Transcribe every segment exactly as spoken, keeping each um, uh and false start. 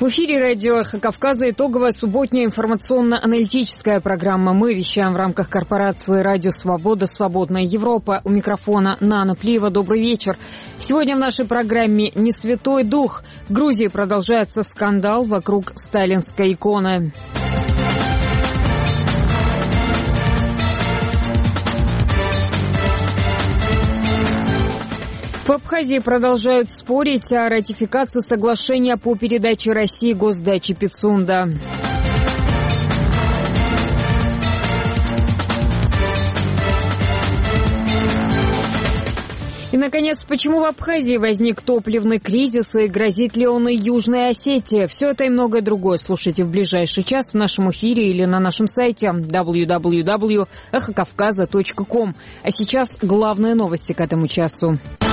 В эфире радио «Эхо Кавказа» итоговая субботняя информационно-аналитическая программа. Мы вещаем в рамках корпорации «Радио Свобода. Свободная Европа». У микрофона Нана Плиева. Добрый вечер. Сегодня в нашей программе «Не святой дух». В Грузии продолжается скандал вокруг сталинской иконы. В Абхазии продолжают спорить о ратификации соглашения по передаче России госдачи Пицунда. И, наконец, почему в Абхазии возник топливный кризис и грозит ли он и Южной Осетии? Все это и многое другое слушайте в ближайший час в нашем эфире или на нашем сайте дабл ю дабл ю дабл ю точка эхо кавказа точка ком. А сейчас главные новости к этому часу.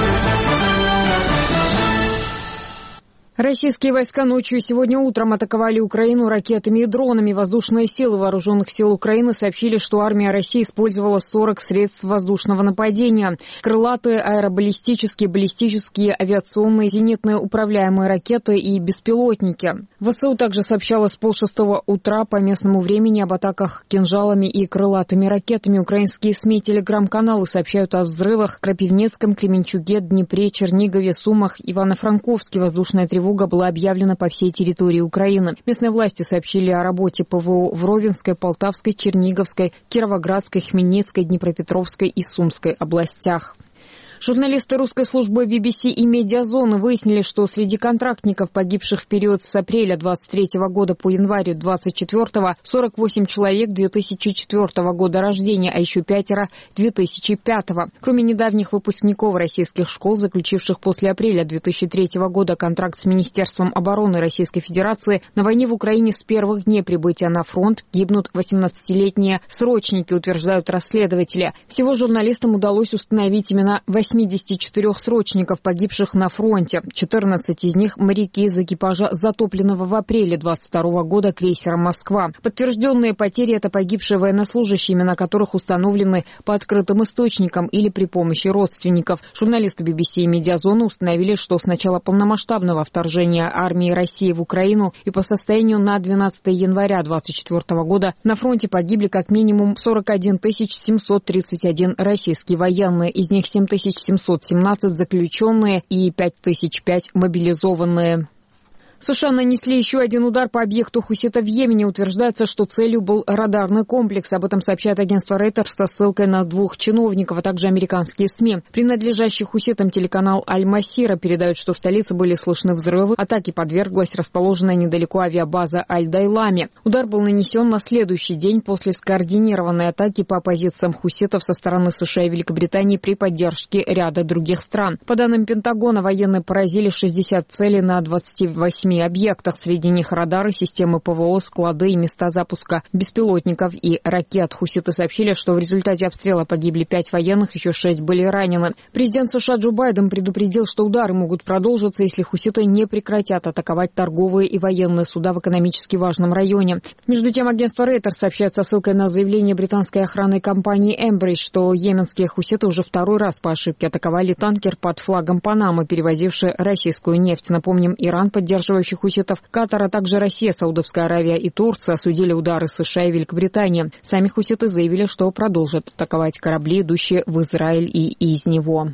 Российские войска ночью и сегодня утром атаковали Украину ракетами и дронами. Воздушные силы вооруженных сил Украины сообщили, что армия России использовала сорок средств воздушного нападения. Крылатые, аэробаллистические, баллистические, авиационные, зенитные управляемые ракеты и беспилотники. ВСУ также сообщало с полшестого утра по местному времени об атаках кинжалами и крылатыми ракетами. Украинские СМИ и телеграм-каналы сообщают о взрывах в Крапивницком, Кременчуге, Днепре, Чернигове, Сумах, Ивано-Франковске. Воздушная тревога была объявлена по всей территории Украины. Местные власти сообщили о работе ПВО в Ровенской, Полтавской, Черниговской, Кировоградской, Хмельницкой, Днепропетровской и Сумской областях. Журналисты русской службы би би си и Медиазоны выяснили, что среди контрактников, погибших в период с апреля двадцать третьего года по январь двадцать четвёртого, сорок восемь человек две тысячи четвёртого года рождения, а еще пятеро две тысячи пятого. Кроме недавних выпускников российских школ, заключивших после апреля две тысячи третьего года контракт с Министерством обороны Российской Федерации, на войне в Украине с первых дней прибытия на фронт гибнут восемнадцатилетние срочники, утверждают расследователи. Всего журналистам удалось установить имена восьмидесяти четырёх срочников, погибших на фронте. четырнадцать из них – моряки из экипажа затопленного в апреле двадцать второго года крейсера «Москва». Подтвержденные потери – это погибшие военнослужащие, имена которых установлены по открытым источникам или при помощи родственников. Журналисты би би си и Медиазоны установили, что с начала полномасштабного вторжения армии России в Украину и по состоянию на двенадцатое января двадцать четвёртого года на фронте погибли как минимум сорок один тысяч семьсот тридцать один российские военные, из них семь тысяч семьсот семнадцать заключенные и пять тысяч пять мобилизованные. США нанесли еще один удар по объекту хуситов в Йемене. Утверждается, что целью был радарный комплекс. Об этом сообщает агентство Reuters со ссылкой на двух чиновников, а также американские СМИ. Принадлежащий хуситам телеканал Аль-Масира передает, что в столице были слышны взрывы. Атаке подверглась расположенная недалеко авиабаза Аль-Дайлами. Удар был нанесен на следующий день после скоординированной атаки по позициям хуситов со стороны США и Великобритании при поддержке ряда других стран. По данным Пентагона, военные поразили шестьдесят целей на двадцати восьми объектах. Среди них радары, системы ПВО, склады и места запуска беспилотников и ракет. Хуситы сообщили, что в результате обстрела погибли пять военных, еще шесть были ранены. Президент США Джо Байден предупредил, что удары могут продолжиться, если хуситы не прекратят атаковать торговые и военные суда в экономически важном районе. Между тем, агентство Reuters сообщает со ссылкой на заявление британской охранной компании Эмбридж, что йеменские хуситы уже второй раз по ошибке атаковали танкер под флагом Панамы, перевозивший российскую нефть. Напомним, Иран, поддерживающий хуситов, Катар, а также Россия, Саудовская Аравия и Турция осудили удары США и Великобритании. Сами хуситы заявили, что продолжат атаковать корабли, идущие в Израиль и из него.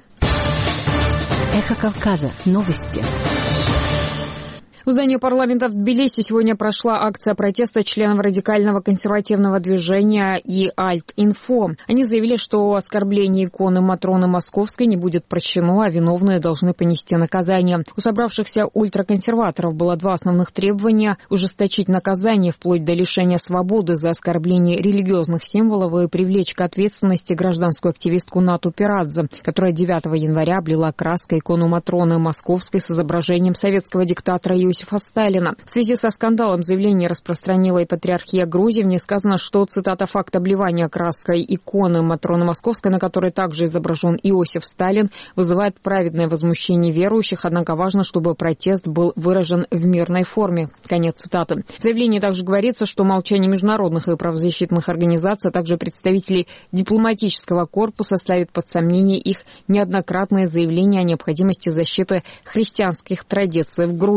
Эхо Кавказа. Новости. У здания парламента в Тбилиси сегодня прошла акция протеста членов радикального консервативного движения и Альт-Инфо. Они заявили, что оскорбление иконы Матроны Московской не будет прощено, а виновные должны понести наказание. У собравшихся ультраконсерваторов было два основных требования – ужесточить наказание вплоть до лишения свободы за оскорбление религиозных символов и привлечь к ответственности гражданскую активистку Нату Пирадзе, которая девятого января облила краской икону Матроны Московской с изображением советского диктатора Иосифа Сталина. В связи со скандалом заявление распространила и Патриархия Грузии. В ней сказано, что, цитата, «факт обливания краской иконы Матроны Московской, на которой также изображен Иосиф Сталин, вызывает праведное возмущение верующих, однако важно, чтобы протест был выражен в мирной форме». Конец цитаты. В заявлении также говорится, что молчание международных и правозащитных организаций, а также представителей дипломатического корпуса ставит под сомнение их неоднократные заявления о необходимости защиты христианских традиций в Грузии.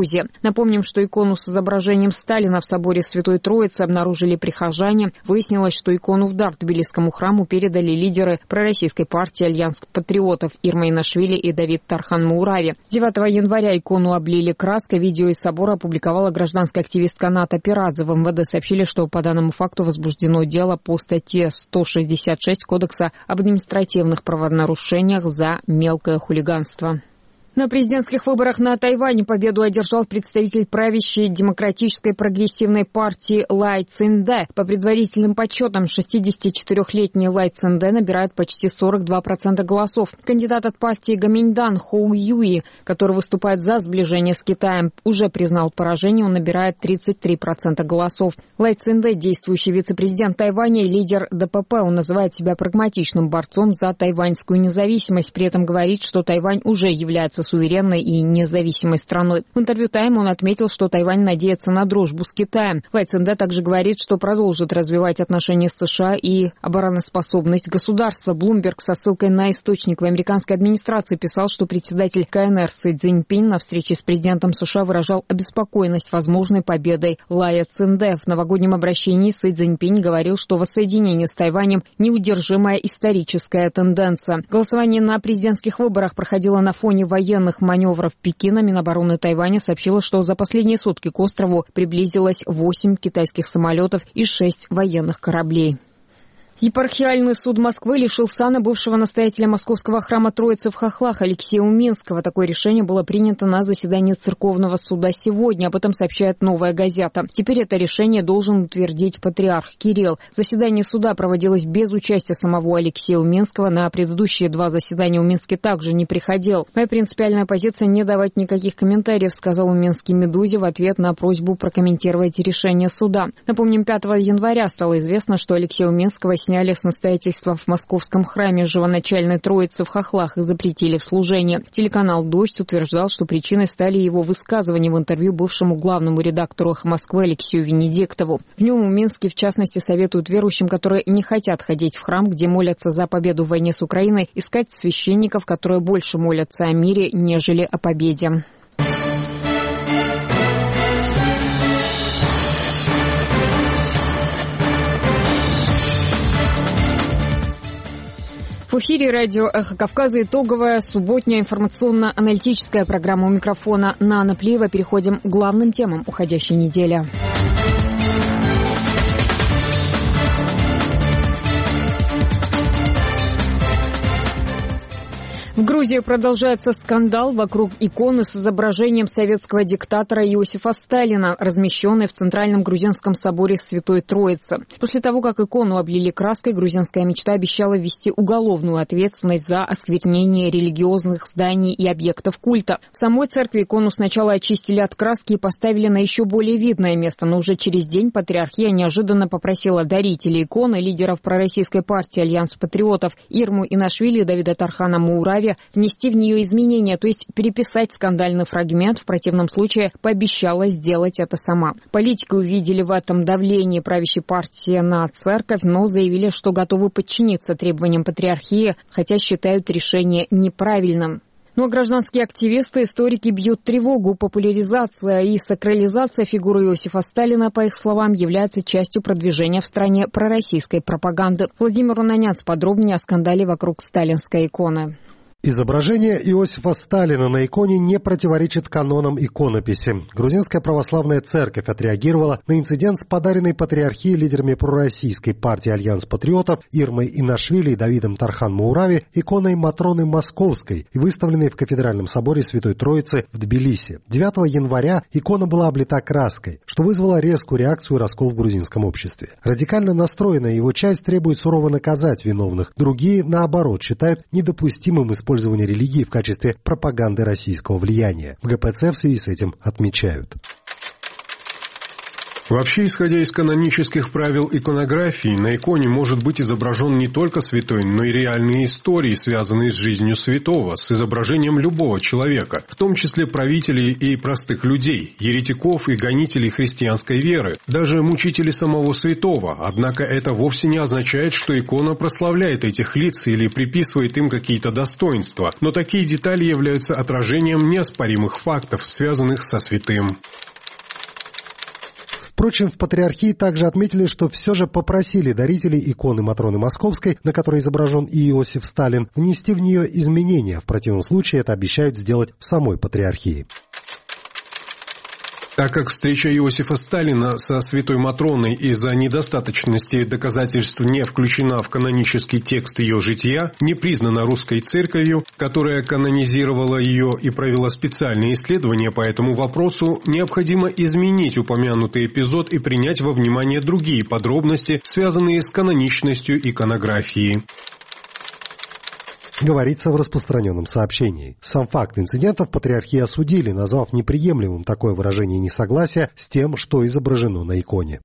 Напомним, что икону с изображением Сталина в соборе Святой Троицы обнаружили прихожане. Выяснилось, что икону в дар Тбилисскому храму передали лидеры пророссийской партии «Альянс патриотов» Ирма Инашвили и Давид Тархан Мурави. девятого января икону облили краской. Видео из собора опубликовала гражданская активистка Ната Пирадзе. В эм вэ дэ сообщили, что по данному факту возбуждено дело по статье сто шестьдесят шесть Кодекса об административных правонарушениях за мелкое хулиганство. На президентских выборах на Тайване победу одержал представитель правящей демократической прогрессивной партии Лай Цзиньдэ. По предварительным подсчетам, шестидесятичетырёхлетний Лай Цзиньдэ набирает почти сорок два процента голосов. Кандидат от партии Гоминьдан Хоу Юи, который выступает за сближение с Китаем, уже признал поражение, он набирает тридцать три процента голосов. Лай Цзиньдэ, действующий вице-президент Тайваня и лидер дэ пэ пэ, он называет себя прагматичным борцом за тайваньскую независимость, при этом говорит, что Тайвань уже является суверенной и независимой страной. В интервью «Тайм» он отметил, что Тайвань надеется на дружбу с Китаем. Лай Цзиньдэ также говорит, что продолжит развивать отношения с США и обороноспособность государства. Блумберг со ссылкой на источник в американской администрации писал, что председатель ка эн эр Си Цзиньпин на встрече с президентом США выражал обеспокоенность возможной победой Лая Цзиньдэ. В новогоднем обращении Си Цзиньпин говорил, что воссоединение с Тайванем – неудержимая историческая тенденция. Голосование на президентских выборах проходило на фоне военных маневров Пекина. Минобороны Тайваня сообщила, что за последние сутки к острову приблизилось восемь китайских самолетов и шесть военных кораблей. Епархиальный суд Москвы лишил сана бывшего настоятеля Московского храма Троицы в Хохлах Алексея Уминского. Такое решение было принято на заседании церковного суда сегодня. Об этом сообщает «Новая газета». Теперь это решение должен утвердить патриарх Кирилл. Заседание суда проводилось без участия самого Алексея Уминского. На предыдущие два заседания Уминский также не приходил. «Моя принципиальная позиция – не давать никаких комментариев», сказал Уминский «Медузе» в ответ на просьбу прокомментировать решение суда. Напомним, пятого января стало известно, что Алексея Уминского сняли с настоятельства в Московском храме Живоначальной Троицы в Хохлах и запретили в служение. Телеканал «Дождь» утверждал, что причиной стали его высказывания в интервью бывшему главному редактору «Эхо Москвы» Алексею Венедиктову. В нем Уминский, в частности, советует верующим, которые не хотят ходить в храм, где молятся за победу в войне с Украиной, искать священников, которые больше молятся о мире, нежели о победе. В эфире радио «Эхо Кавказа» итоговая субботняя информационно-аналитическая программа. У микрофона Нана Плиева. Переходим к главным темам уходящей недели. В Грузии продолжается скандал вокруг иконы с изображением советского диктатора Иосифа Сталина, размещенной в Центральном грузинском соборе Святой Троицы. После того, как икону облили краской, грузинская мечта обещала ввести уголовную ответственность за осквернение религиозных зданий и объектов культа. В самой церкви икону сначала очистили от краски и поставили на еще более видное место, но уже через день патриархия неожиданно попросила дарителей иконы, лидеров пророссийской партии «Альянс патриотов» Ирму Инашвили и Давида Тархана Мурави, внести в нее изменения, то есть переписать скандальный фрагмент. В противном случае пообещала сделать это сама. Политики увидели в этом давление правящей партии на церковь, но заявили, что готовы подчиниться требованиям патриархии, хотя считают решение неправильным. Но гражданские активисты, историки бьют тревогу. Популяризация и сакрализация фигуры Иосифа Сталина, по их словам, является частью продвижения в стране пророссийской пропаганды. Владимир Унаняц подробнее о скандале вокруг сталинской иконы. Изображение Иосифа Сталина на иконе не противоречит канонам иконописи. Грузинская православная церковь отреагировала на инцидент с подаренной патриархией лидерами пророссийской партии «Альянс патриотов» Ирмой Инашвили и Давидом Тархан Мурави иконой Матроны Московской, выставленной в Кафедральном соборе Святой Троицы в Тбилиси. девятого января икона была облита краской, что вызвало резкую реакцию и раскол в грузинском обществе. Радикально настроенная его часть требует сурово наказать виновных. Другие, наоборот, считают недопустимым использование использование религии в качестве пропаганды российского влияния. В гэ пэ цэ в связи с этим отмечают. Вообще, исходя из канонических правил иконографии, на иконе может быть изображен не только святой, но и реальные истории, связанные с жизнью святого, с изображением любого человека, в том числе правителей и простых людей, еретиков и гонителей христианской веры, даже мучителей самого святого. Однако это вовсе не означает, что икона прославляет этих лиц или приписывает им какие-то достоинства, но такие детали являются отражением неоспоримых фактов, связанных со святым. Впрочем, в Патриархии также отметили, что все же попросили дарителей иконы Матроны Московской, на которой изображен и Иосиф Сталин, внести в нее изменения. В противном случае это обещают сделать в самой Патриархии. Так как встреча Иосифа Сталина со святой Матроной из-за недостаточности доказательств не включена в канонический текст ее жития, не признана русской церковью, которая канонизировала ее и провела специальные исследования по этому вопросу, необходимо изменить упомянутый эпизод и принять во внимание другие подробности, связанные с каноничностью иконографии. Говорится в распространенном сообщении. Сам факт инцидента в Патриархии осудили, назвав неприемлемым такое выражение несогласия с тем, что изображено на иконе.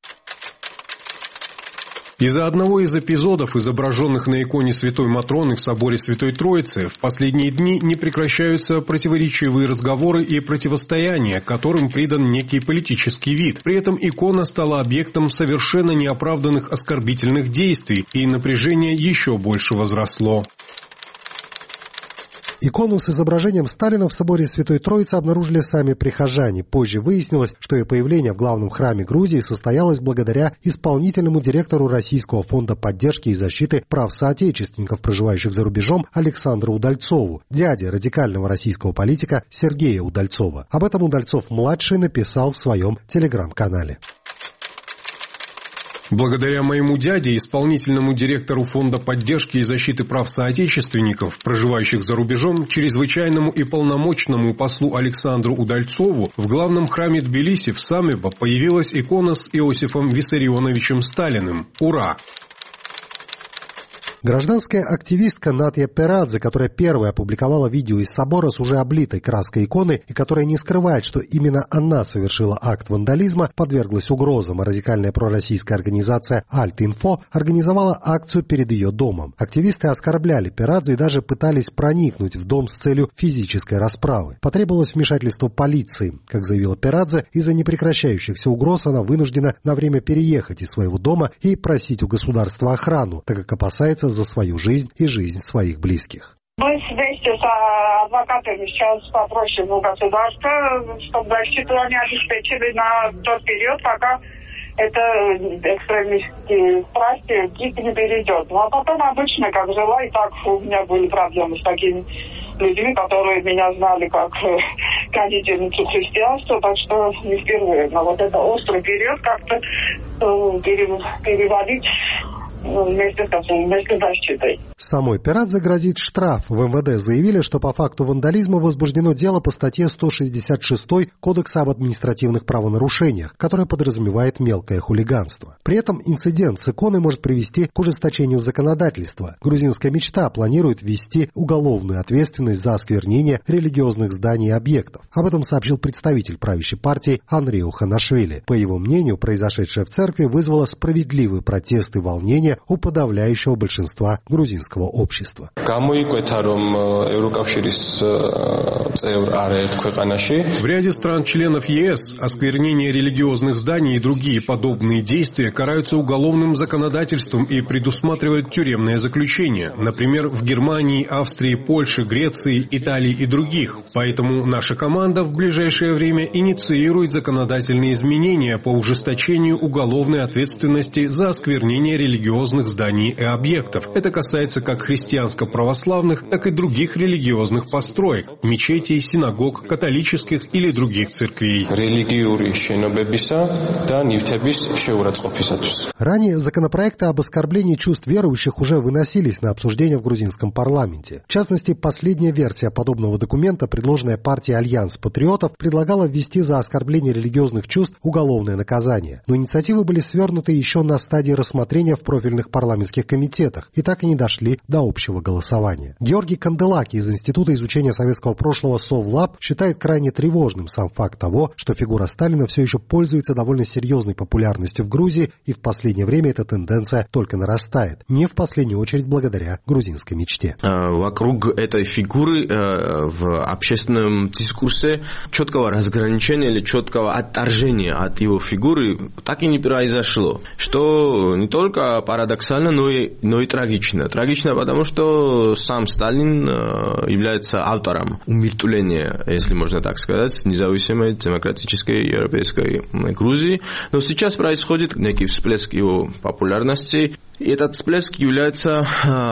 Из-за одного из эпизодов, изображенных на иконе Святой Матроны в соборе Святой Троицы, в последние дни не прекращаются противоречивые разговоры и противостояния, которым придан некий политический вид. При этом икона стала объектом совершенно неоправданных оскорбительных действий, и напряжение еще больше возросло. Икону с изображением Сталина в соборе Святой Троицы обнаружили сами прихожане. Позже выяснилось, что ее появление в главном храме Грузии состоялось благодаря исполнительному директору Российского фонда поддержки и защиты прав соотечественников, проживающих за рубежом, Александру Удальцову, дяде радикального российского политика Сергея Удальцова. Об этом Удальцов-младший написал в своем телеграм-канале. Благодаря моему дяде, исполнительному директору Фонда поддержки и защиты прав соотечественников, проживающих за рубежом, чрезвычайному и полномочному послу Александру Удальцову, в главном храме Тбилиси в Самебо появилась икона с Иосифом Виссарионовичем Сталиным. Ура! Гражданская активистка Натья Перадзе, которая первая опубликовала видео из собора с уже облитой краской иконы и которая не скрывает, что именно она совершила акт вандализма, подверглась угрозам, а радикальная пророссийская организация «Альт-Инфо» организовала акцию перед ее домом. Активисты оскорбляли Перадзе и даже пытались проникнуть в дом с целью физической расправы. Потребовалось вмешательство полиции. Как заявила Перадзе, из-за непрекращающихся угроз она вынуждена на время переехать из своего дома и просить у государства охрану, так как опасается за свою жизнь и жизнь своих близких. Мы вместе с адвокатами сейчас попросим у государства, чтобы защиту они обеспечили на тот период, пока это экстремистские власти не перейдет. Ну а потом обычно, как жила, и так у меня были проблемы с такими людьми, которые меня знали как гонительницу христианства, так что не впервые. Но вот это острый период как-то перевалить вместе с вместе с защитой. Самой Перадзе грозит штраф. В эм вэ дэ заявили, что по факту вандализма возбуждено дело по статье сто шестьдесят шесть Кодекса об административных правонарушениях, которое подразумевает мелкое хулиганство. При этом инцидент с иконой может привести к ужесточению законодательства. Грузинская мечта планирует ввести уголовную ответственность за осквернение религиозных зданий и объектов. Об этом сообщил представитель правящей партии Андрей Ханашвили. По его мнению, произошедшее в церкви вызвало справедливый протест и волнение у подавляющего большинства грузинского общества. В ряде стран-членов е эс осквернение религиозных зданий и другие подобные действия караются уголовным законодательством и предусматривают тюремное заключение, например, в Германии, Австрии, Польше, Греции, Италии и других. Поэтому наша команда в ближайшее время инициирует законодательные изменения по ужесточению уголовной ответственности за осквернение религиозных зданий и объектов. Это касается как христианско-православных, так и других религиозных построек, мечетей, синагог, католических или других церквей. Ранее законопроекты об оскорблении чувств верующих уже выносились на обсуждение в грузинском парламенте. В частности, последняя версия подобного документа, предложенная партией «Альянс патриотов», предлагала ввести за оскорбление религиозных чувств уголовное наказание. Но инициативы были свернуты еще на стадии рассмотрения в профильных парламентских комитетах и так и не дошли оппозицией до общего голосования. Георгий Канделаки из Института изучения советского прошлого Совлаб считает крайне тревожным сам факт того, что фигура Сталина все еще пользуется довольно серьезной популярностью в Грузии, и в последнее время эта тенденция только нарастает, не в последнюю очередь благодаря грузинской мечте. Вокруг этой фигуры в общественном дискурсе четкого разграничения или четкого отторжения от его фигуры так и не произошло. Что не только парадоксально, но и, но и трагично. Трагично, потому что сам Сталин является автором умертвления, если можно так сказать, независимой демократической европейской Грузии. Но сейчас происходит некий всплеск его популярности. И этот всплеск является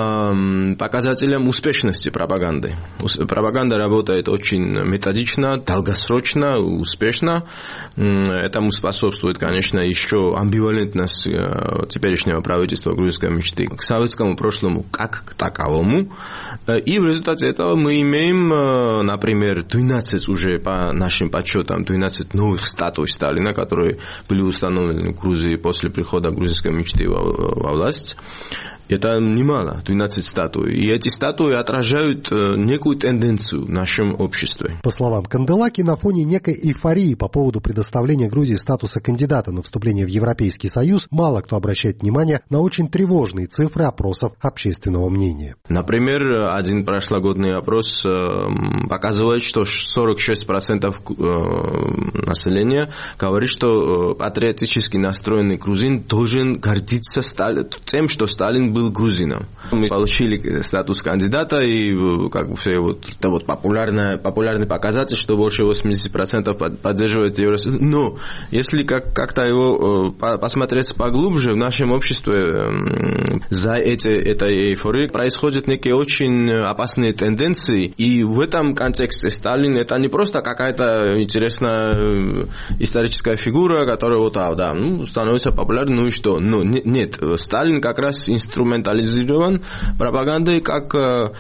э, показателем успешности пропаганды. Пропаганда работает очень методично, долгосрочно, успешно. Этому способствует, конечно, еще амбивалентность э, теперешнего правительства грузинской мечты к советскому прошлому как к таковому. И в результате этого мы имеем, э, например, двенадцать уже по нашим подсчетам, двенадцать новых статуй Сталина, которые были установлены в Грузии после прихода грузинской мечты во, во власть. Это немало, двенадцать статуй. И эти статуи отражают некую тенденцию в нашем обществе. По словам Канделаки, на фоне некой эйфории по поводу предоставления Грузии статуса кандидата на вступление в Европейский Союз, мало кто обращает внимание на очень тревожные цифры опросов общественного мнения. Например, один прошлогодний опрос показывает, что сорок шесть процентов населения говорит, что патриотически настроенный грузин должен гордиться тем, что Сталин был был грузином. Мы получили статус кандидата, и как бы все вот, это вот популярный, популярный показатель, что больше восемьдесят процентов поддерживает Евросоюз. Но если как, как-то его посмотреть поглубже, в нашем обществе за эти, этой эйфорией происходят некие очень опасные тенденции, и в этом контексте Сталин это не просто какая-то интересная историческая фигура, которая вот, а, да, ну, становится популярной, ну и что? Но нет, Сталин как раз инструментализирован пропагандой как,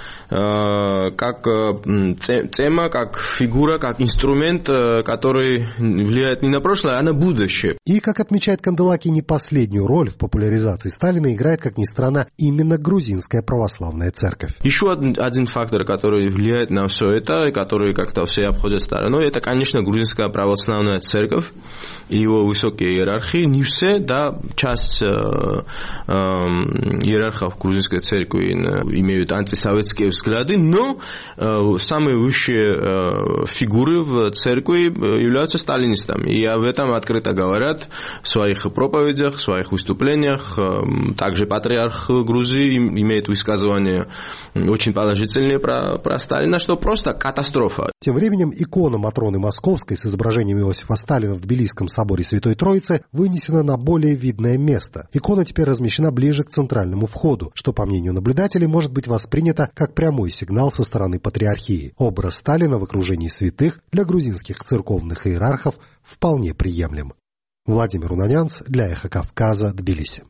как тема, как фигура, как инструмент, который влияет не на прошлое, а на будущее. И, как отмечает Канделаки, не последнюю роль в популяризации Сталина играет, как ни странно, именно грузинская православная церковь. Еще один фактор, который влияет на все это, и который как-то все обходят стороной, это, конечно, грузинская православная церковь и его высокие иерархии. Не все, да, часть э, э, иерархов грузинской церкви имеют антисоветские взгляды, но э, самые высшие э, фигуры в церкви являются сталинистами. И об этом открыто говорят в своих проповедях, в своих выступлениях. Э, также патриарх Грузии имеет высказывания очень положительные про, про Сталина, что просто катастрофа. Тем временем икона Матроны Московской с изображением Иосифа Сталина в Тбилисском соборе Святой Троицы вынесена на более видное место. Икона теперь размещена ближе к центральному входу, что, по мнению наблюдателей, может быть воспринято как прямой сигнал со стороны патриархии. Образ Сталина в окружении святых для грузинских церковных иерархов вполне приемлем. Владимир Унанянц для Эхо Кавказа, Тбилиси.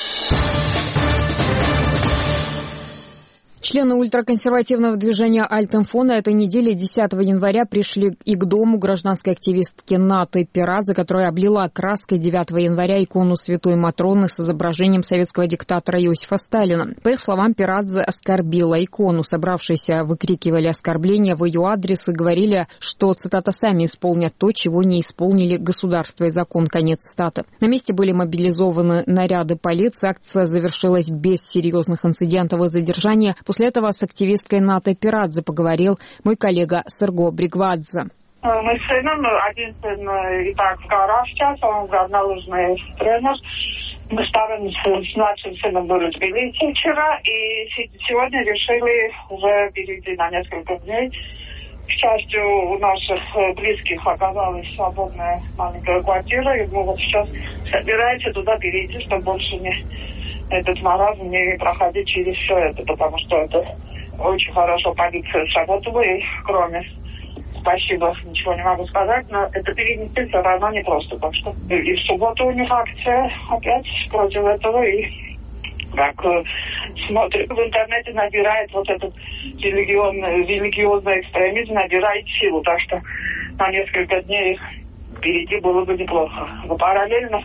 Члены ультраконсервативного движения «Альтинфо» на этой неделе десятого января пришли и к дому гражданской активистки Наты Пирадзе, которая облила краской девятого января икону святой Матроны с изображением советского диктатора Иосифа Сталина. По их словам, Пирадзе оскорбила икону. Собравшиеся выкрикивали оскорбления в ее адрес и говорили, что, цитата, «сами исполнят то, чего не исполнили государство и закон», конец цитаты. На месте были мобилизованы наряды полиции. Акция завершилась без серьезных инцидентов и задержания. После этого с активисткой Натой Пирадзе поговорил мой коллега Серго Бригвадзе. Мы с сыном, один сын и так в горах сейчас, он горнолыжный тренер. Мы старым, с младшим сыном были в Тбилиси вчера, и сегодня решили уже перейти на несколько дней. К счастью, у наших близких оказалась свободная маленькая квартира, и мы вот сейчас собираемся туда перейти, чтобы больше не... этот маразм не проходить через все это, потому что это очень хорошо полиция сработала, и кроме спасибо ничего не могу сказать, но это перенести все равно непросто. Так что и в субботу у них акция опять против этого, и как смотрит в интернете, набирает вот этот религиозный, религиозный экстремизм, набирает силу, так что на несколько дней перейти было бы неплохо. Но параллельно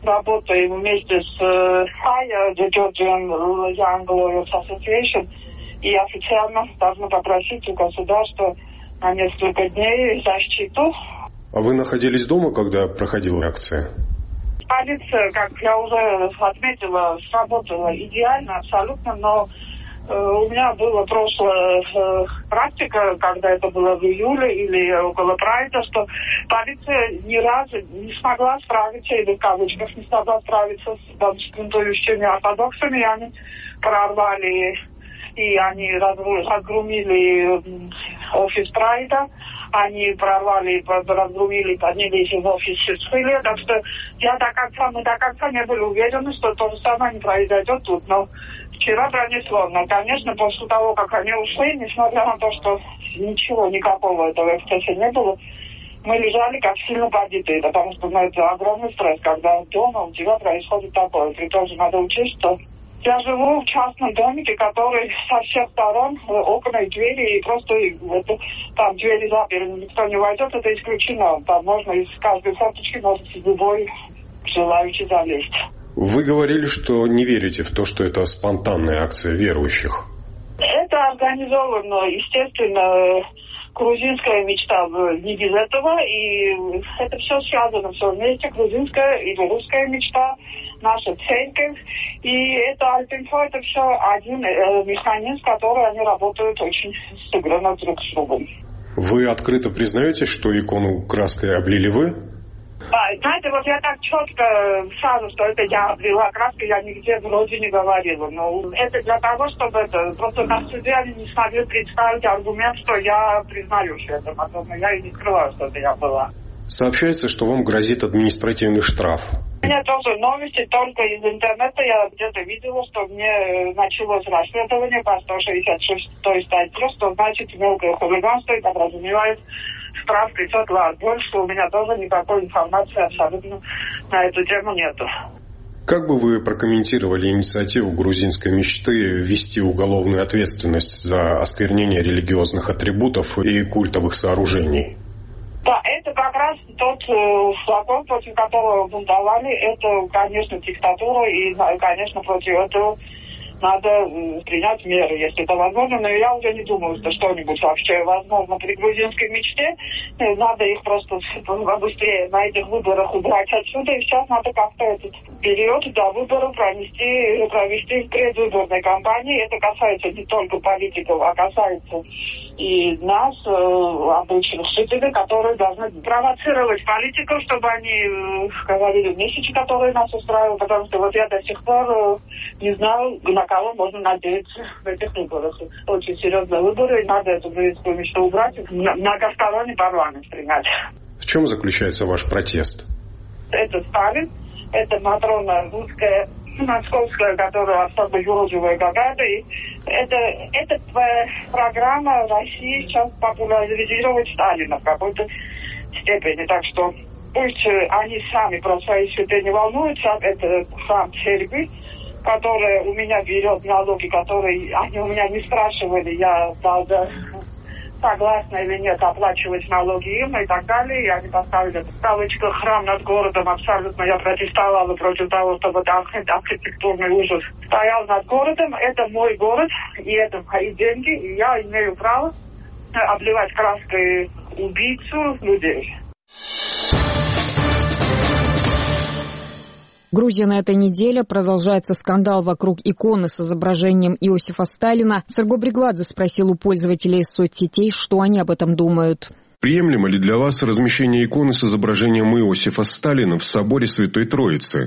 работаем вместе с ай эй, The Georgian Young Lawyers Association, и официально должны попросить у государства на несколько дней защиту. А вы находились дома, когда проходила акция? Полиция, как я уже отметила, сработала идеально, абсолютно, но э, у меня была прошлая э, практика, когда это было в июле или около прайда, что полиция ни разу не смогла справиться, или в кавычках не смогла справиться с бунтующими ортодоксами, и они прорвали, и они разгромили офис прайда. Они прорвали, разгрузили, поднялись в офис Сицилии, так что я до конца, мы до конца не были уверены, что то же самое не произойдет тут. Но вчера пронесло. Но, конечно, после того, как они ушли, несмотря на то, что ничего, никакого этого эксцесса не было, мы лежали как сильно побитые, потому что ну, это огромный стресс, когда дома у тебя происходит такое. При том же надо учесть, что я живу в частном домике, который со всех сторон, окна и двери, и просто это, там двери заперты, никто не войдет, это исключено. Там можно из каждой форточки может любой желающий залезть. Вы говорили, что не верите в то, что это спонтанная акция верующих. Это организовано, естественно, грузинская мечта не без этого, и это все связано, все вместе, грузинская или русская мечта, наша церковь, и это Альпинфо, это все один э, механизм, который они работают очень сыгранно друг с другом. Вы открыто признаете, что икону краской облили вы? А, знаете, вот я так четко сразу, что это я облила краской, я нигде вроде не говорила. Но это для того, чтобы это... Просто на суде они не смогли представить аргумент, что я признаюсь это. Потом я и не скрываю, что это я была. Сообщается, что вам грозит административный штраф. У меня тоже новости только из интернета. Я где-то видела, что мне началось расследование по сто шестьдесят шестой статье, что значит мелкое хулиганство, и подразумевает штраф пятьсот лат. Больше у меня тоже никакой информации абсолютно на эту тему нету. Как бы вы прокомментировали инициативу грузинской мечты ввести уголовную ответственность за осквернение религиозных атрибутов и культовых сооружений? Да, это как раз тот э, закон, против которого бунтовали. Это, конечно, диктатура, и, конечно, против этого надо э, принять меры, если это возможно. Но я уже не думаю, что что-нибудь вообще возможно при грузинской мечте. Э, надо их просто побыстрее на этих выборах убрать отсюда. И сейчас надо как-то этот период до выборов провести, провести в предвыборной кампании. Это касается не только политиков, а касается и нас, э, обычных жителей, которые должны провоцировать политиков, чтобы они э, говорили месседжи, которые нас устраивают, потому что вот я до сих пор э, не знаю, на кого можно надеяться в этих выборах. Очень серьезные выборы, и надо эту грузинскую мечту убрать, многосторонний парламент принять. В чем заключается ваш протест? Это Сталин, это Матрона русская, московская, которая особо юродивая какая-то. И это, это программа России сейчас популяризировать Сталина в какой-то степени. Так что пусть они сами про свои святы не волнуются. Это храм церкви, который у меня берет налоги, которые они у меня не спрашивали. Я правда согласна или нет оплачивать налоги им и так далее. И они поставили табличку «Храм над городом». Абсолютно я протестовала против того, чтобы там архитектурный ужас стоял над городом. Это мой город, и это мои деньги, и я имею право обливать краской убийцу людей. В Грузии на этой неделе продолжается скандал вокруг иконы с изображением Иосифа Сталина. Серго Бригвадзе спросил у пользователей соцсетей, что они об этом думают. Приемлемо ли для вас размещение иконы с изображением Иосифа Сталина в соборе Святой Троицы?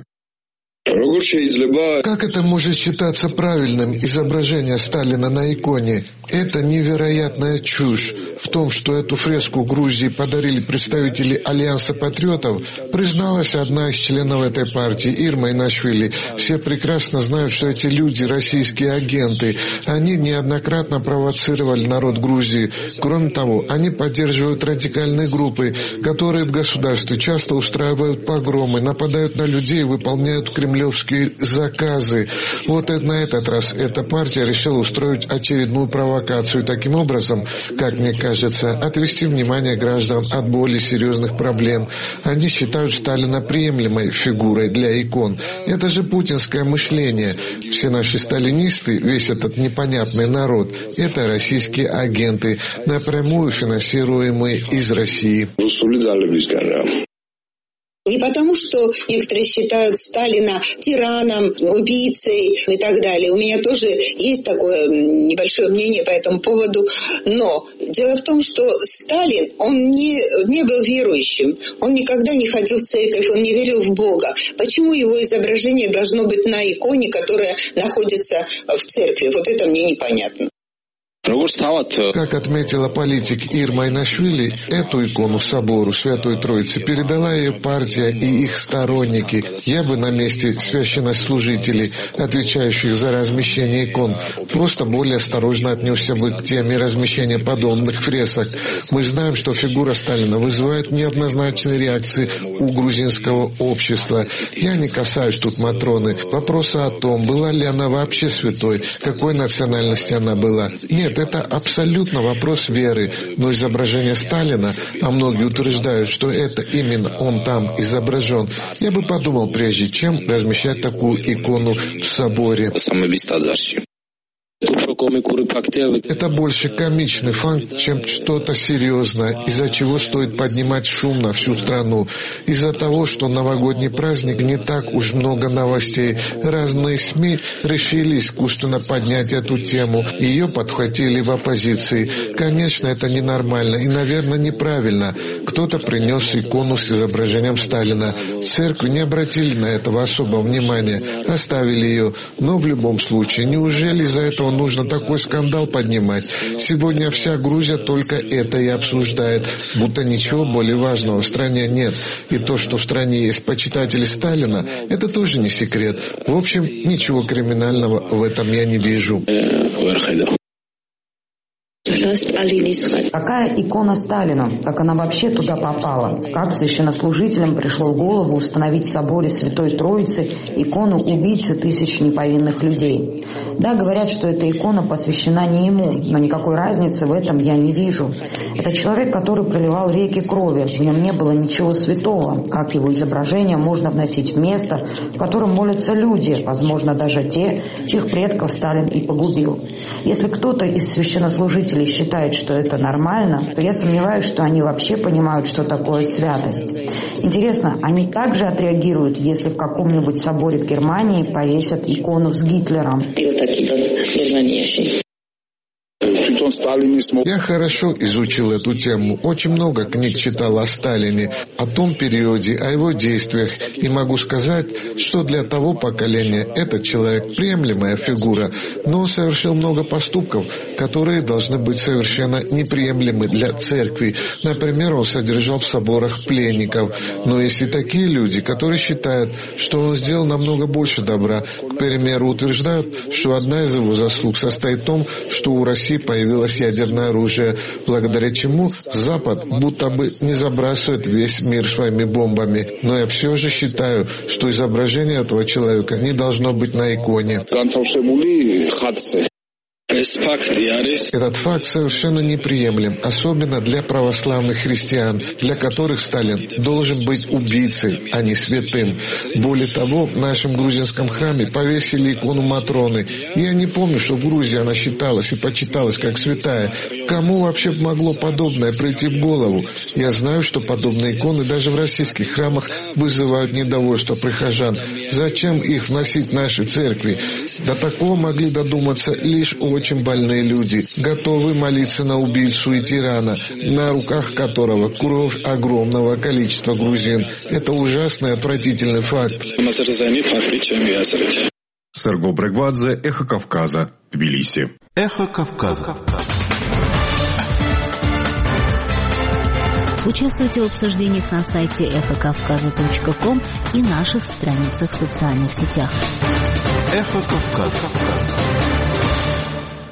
Как это может считаться правильным, изображение Сталина на иконе? Это невероятная чушь. В том, что эту фреску Грузии подарили представители Альянса патриотов, призналась одна из членов этой партии, Ирма Инашвили. Все прекрасно знают, что эти люди российские агенты. Они неоднократно провоцировали народ Грузии. Кроме того, они поддерживают радикальные группы, которые в государстве часто устраивают погромы, нападают на людей и выполняют кремлевские заказы. Вот и на этот раз эта партия решила устроить очередную провокацию. провокацию, таким образом, как мне кажется, отвести внимание граждан от более серьезных проблем. Они считают Сталина приемлемой фигурой для икон. Это же путинское мышление. Все наши сталинисты, весь этот непонятный народ, это российские агенты, напрямую финансируемые из России. Не потому, что некоторые считают Сталина тираном, убийцей и так далее. У меня тоже есть такое небольшое мнение по этому поводу. Но дело в том, что Сталин, он не, не был верующим. Он никогда не ходил в церковь, он не верил в Бога. Почему его изображение должно быть на иконе, которая находится в церкви? Вот это мне непонятно. Как отметила политик Ирма Инашвили, эту икону собору Святой Троицы передала ее партия и их сторонники. Я бы на месте священнослужителей, отвечающих за размещение икон, просто более осторожно отнесся бы к теме размещения подобных фресок. Мы знаем, что фигура Сталина вызывает неоднозначные реакции у грузинского общества. Я не касаюсь тут Матроны. Вопроса о том, была ли она вообще святой, какой национальности она была. Нет, это абсолютно вопрос веры, но изображение Сталина, а многие утверждают, что это именно он там изображен, я бы подумал, прежде чем размещать такую икону в соборе. Это больше комичный факт, чем что-то серьезное, из-за чего стоит поднимать шум на всю страну. Из-за того, что новогодний праздник не так уж много новостей. Разные СМИ решили искусственно поднять эту тему. Ее подхватили в оппозиции. Конечно, это ненормально и, наверное, неправильно. Кто-то принес икону с изображением Сталина. В церкви не обратили на этого особого внимания, оставили ее. Но в любом случае, неужели из-за этого нужно такой скандал поднимать? Сегодня вся Грузия только это и обсуждает, будто ничего более важного в стране нет. И то, что в стране есть почитатели Сталина, это тоже не секрет. В общем, ничего криминального в этом я не вижу. Какая икона Сталина? Как она вообще туда попала? Как священнослужителям пришло в голову установить в соборе Святой Троицы икону убийцы тысяч неповинных людей? Да, говорят, что эта икона посвящена не ему, но никакой разницы в этом я не вижу. Это человек, который проливал реки крови, в нем не было ничего святого. Как его изображение можно вносить в место, в котором молятся люди, возможно, даже те, чьих предков Сталин и погубил? Если кто-то из священнослужителей считает, что это нормально, то я сомневаюсь, что они вообще понимают, что такое святость. Интересно, они как же отреагируют, если в каком-нибудь соборе в Германии повесят икону с Гитлером? Я хорошо изучил эту тему, очень много книг читал о Сталине, о том периоде, о его действиях, и могу сказать, что для того поколения этот человек приемлемая фигура, но он совершил много поступков, которые должны быть совершенно неприемлемы для церкви. Например, он содержал в соборах пленников, но есть и такие люди, которые считают, что он сделал намного больше добра. К примеру, утверждают, что одна из его заслуг состоит в том, что у России появилось ядерное оружие, благодаря чему Запад будто бы не забрасывает весь мир своими бомбами. Но я все же считаю, что изображение этого человека не должно быть на иконе. Этот факт совершенно неприемлем, особенно для православных христиан, для которых Сталин должен быть убийцей, а не святым. Более того, в нашем грузинском храме повесили икону Матроны. И я не помню, что в Грузии она считалась и почиталась как святая. Кому вообще могло подобное прийти в голову? Я знаю, что подобные иконы даже в российских храмах вызывают недовольство прихожан. Зачем их вносить в наши церкви? До такого могли додуматься лишь очень больные люди, готовы молиться на убийцу и тирана, на руках которого кровь огромного количества грузин. Это ужасный, отвратительный факт. Серго Брегвадзе, Эхо Кавказа, Тбилиси. Эхо Кавказа. Участвуйте в обсуждениях на сайте эхо кавказа точка ком и наших страницах в социальных сетях. Эхо Кавказа.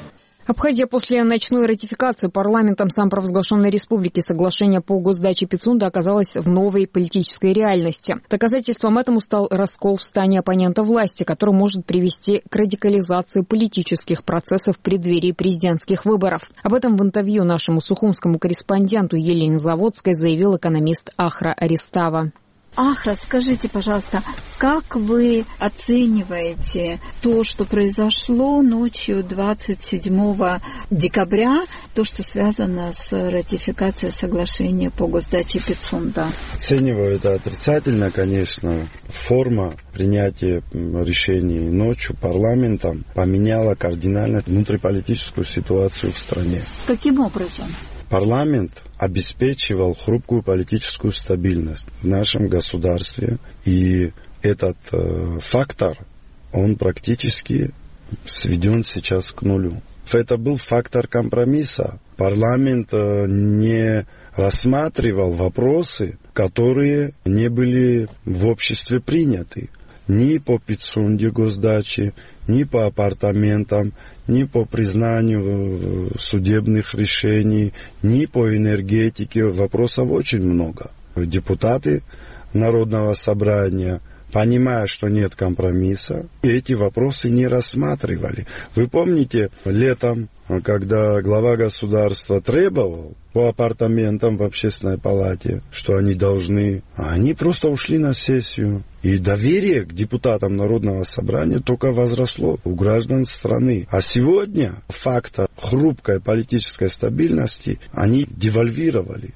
Абхазия после ночной ратификации парламентом самопровозглашенной республики соглашения по госдаче Пицунда оказалась в новой политической реальности. Доказательством этому стал раскол в стане оппонента власти, который может привести к радикализации политических процессов в преддверии президентских выборов. Об этом в интервью нашему сухумскому корреспонденту Елене Заводской заявил экономист Ахра Аристава. Ахра, скажите, пожалуйста, как вы оцениваете то, что произошло ночью двадцать седьмого декабря, то, что связано с ратификацией соглашения по госдаче Пицунда? Оцениваю это отрицательно, конечно. Форма принятия решений ночью парламентом поменяла кардинально внутриполитическую ситуацию в стране. Каким образом? Парламент обеспечивал хрупкую политическую стабильность в нашем государстве, и этот э, фактор, он практически сведен сейчас к нулю. Это был фактор компромисса. Парламент э, не рассматривал вопросы, которые не были в обществе приняты. Ни по Пицунде госдачи, ни по апартаментам, ни по признанию судебных решений, ни по энергетике. Вопросов очень много. Депутаты Народного собрания, понимая, что нет компромисса, эти вопросы не рассматривали. Вы помните, летом, когда глава государства требовал по апартаментам в общественной палате, что они должны, они просто ушли на сессию. И доверие к депутатам Народного собрания только возросло у граждан страны. А сегодня фактор хрупкой политической стабильности они девальвировали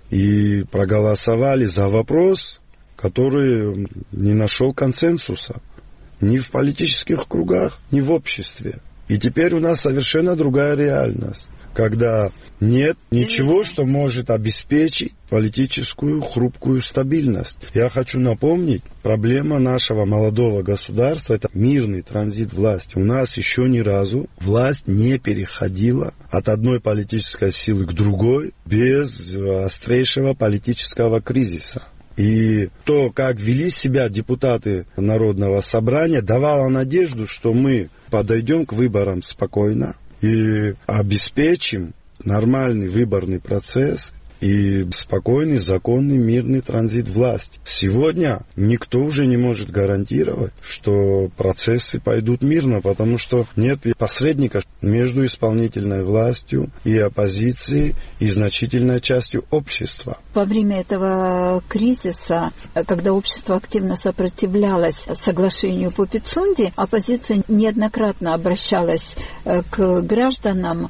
и проголосовали за вопрос, который не нашел консенсуса ни в политических кругах, ни в обществе. И теперь у нас совершенно другая реальность, когда нет ничего, что может обеспечить политическую хрупкую стабильность. Я хочу напомнить, проблема нашего молодого государства – это мирный транзит власти. У нас еще ни разу власть не переходила от одной политической силы к другой без острейшего политического кризиса. И то, как вели себя депутаты Народного собрания, давало надежду, что мы подойдем к выборам спокойно и обеспечим нормальный выборный процесс и спокойный, законный, мирный транзит власти. Сегодня никто уже не может гарантировать, что процессы пойдут мирно, потому что нет посредника между исполнительной властью и оппозицией и значительной частью общества. Во время этого кризиса, когда общество активно сопротивлялось соглашению по Пицунде, оппозиция неоднократно обращалась к гражданам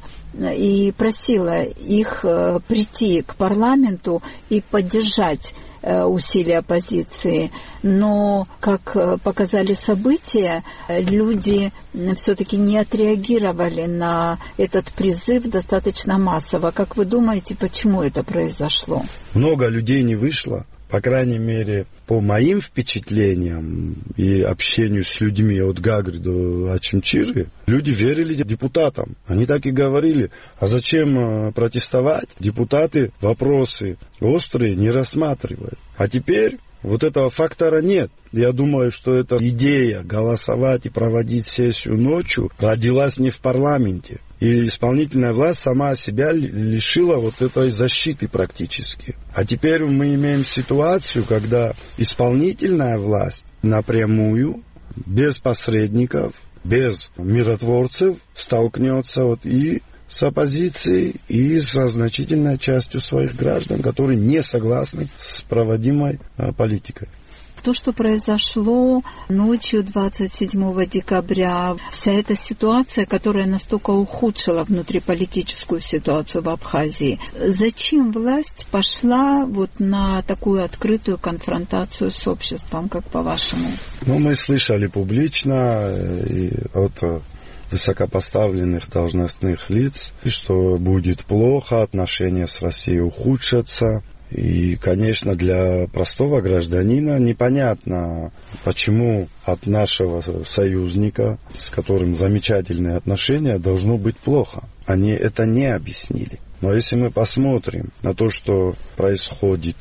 и просила их прийти к парламенту и поддержать усилия оппозиции. Но, как показали события, люди все-таки не отреагировали на этот призыв достаточно массово. Как вы думаете, почему это произошло? Много людей не вышло. По крайней мере, по моим впечатлениям и общению с людьми от Гагры до Ачимчиры, люди верили депутатам. Они так и говорили, а зачем протестовать? Депутаты вопросы острые не рассматривают. А теперь вот этого фактора нет. Я думаю, что эта идея голосовать и проводить сессию ночью родилась не в парламенте. И исполнительная власть сама себя лишила вот этой защиты практически. А теперь мы имеем ситуацию, когда исполнительная власть напрямую, без посредников, без миротворцев столкнется вот и с оппозицией, и со значительной частью своих граждан, которые не согласны с проводимой а, политикой. То, что произошло ночью двадцать седьмого декабря, вся эта ситуация, которая настолько ухудшила внутриполитическую ситуацию в Абхазии, зачем власть пошла вот на такую открытую конфронтацию с обществом, как по-вашему? Ну, мы слышали публично и от высокопоставленных должностных лиц, что будет плохо, отношения с Россией ухудшатся. И, конечно, для простого гражданина непонятно, почему от нашего союзника, с которым замечательные отношения, должно быть плохо. Они это не объяснили. Но если мы посмотрим на то, что происходит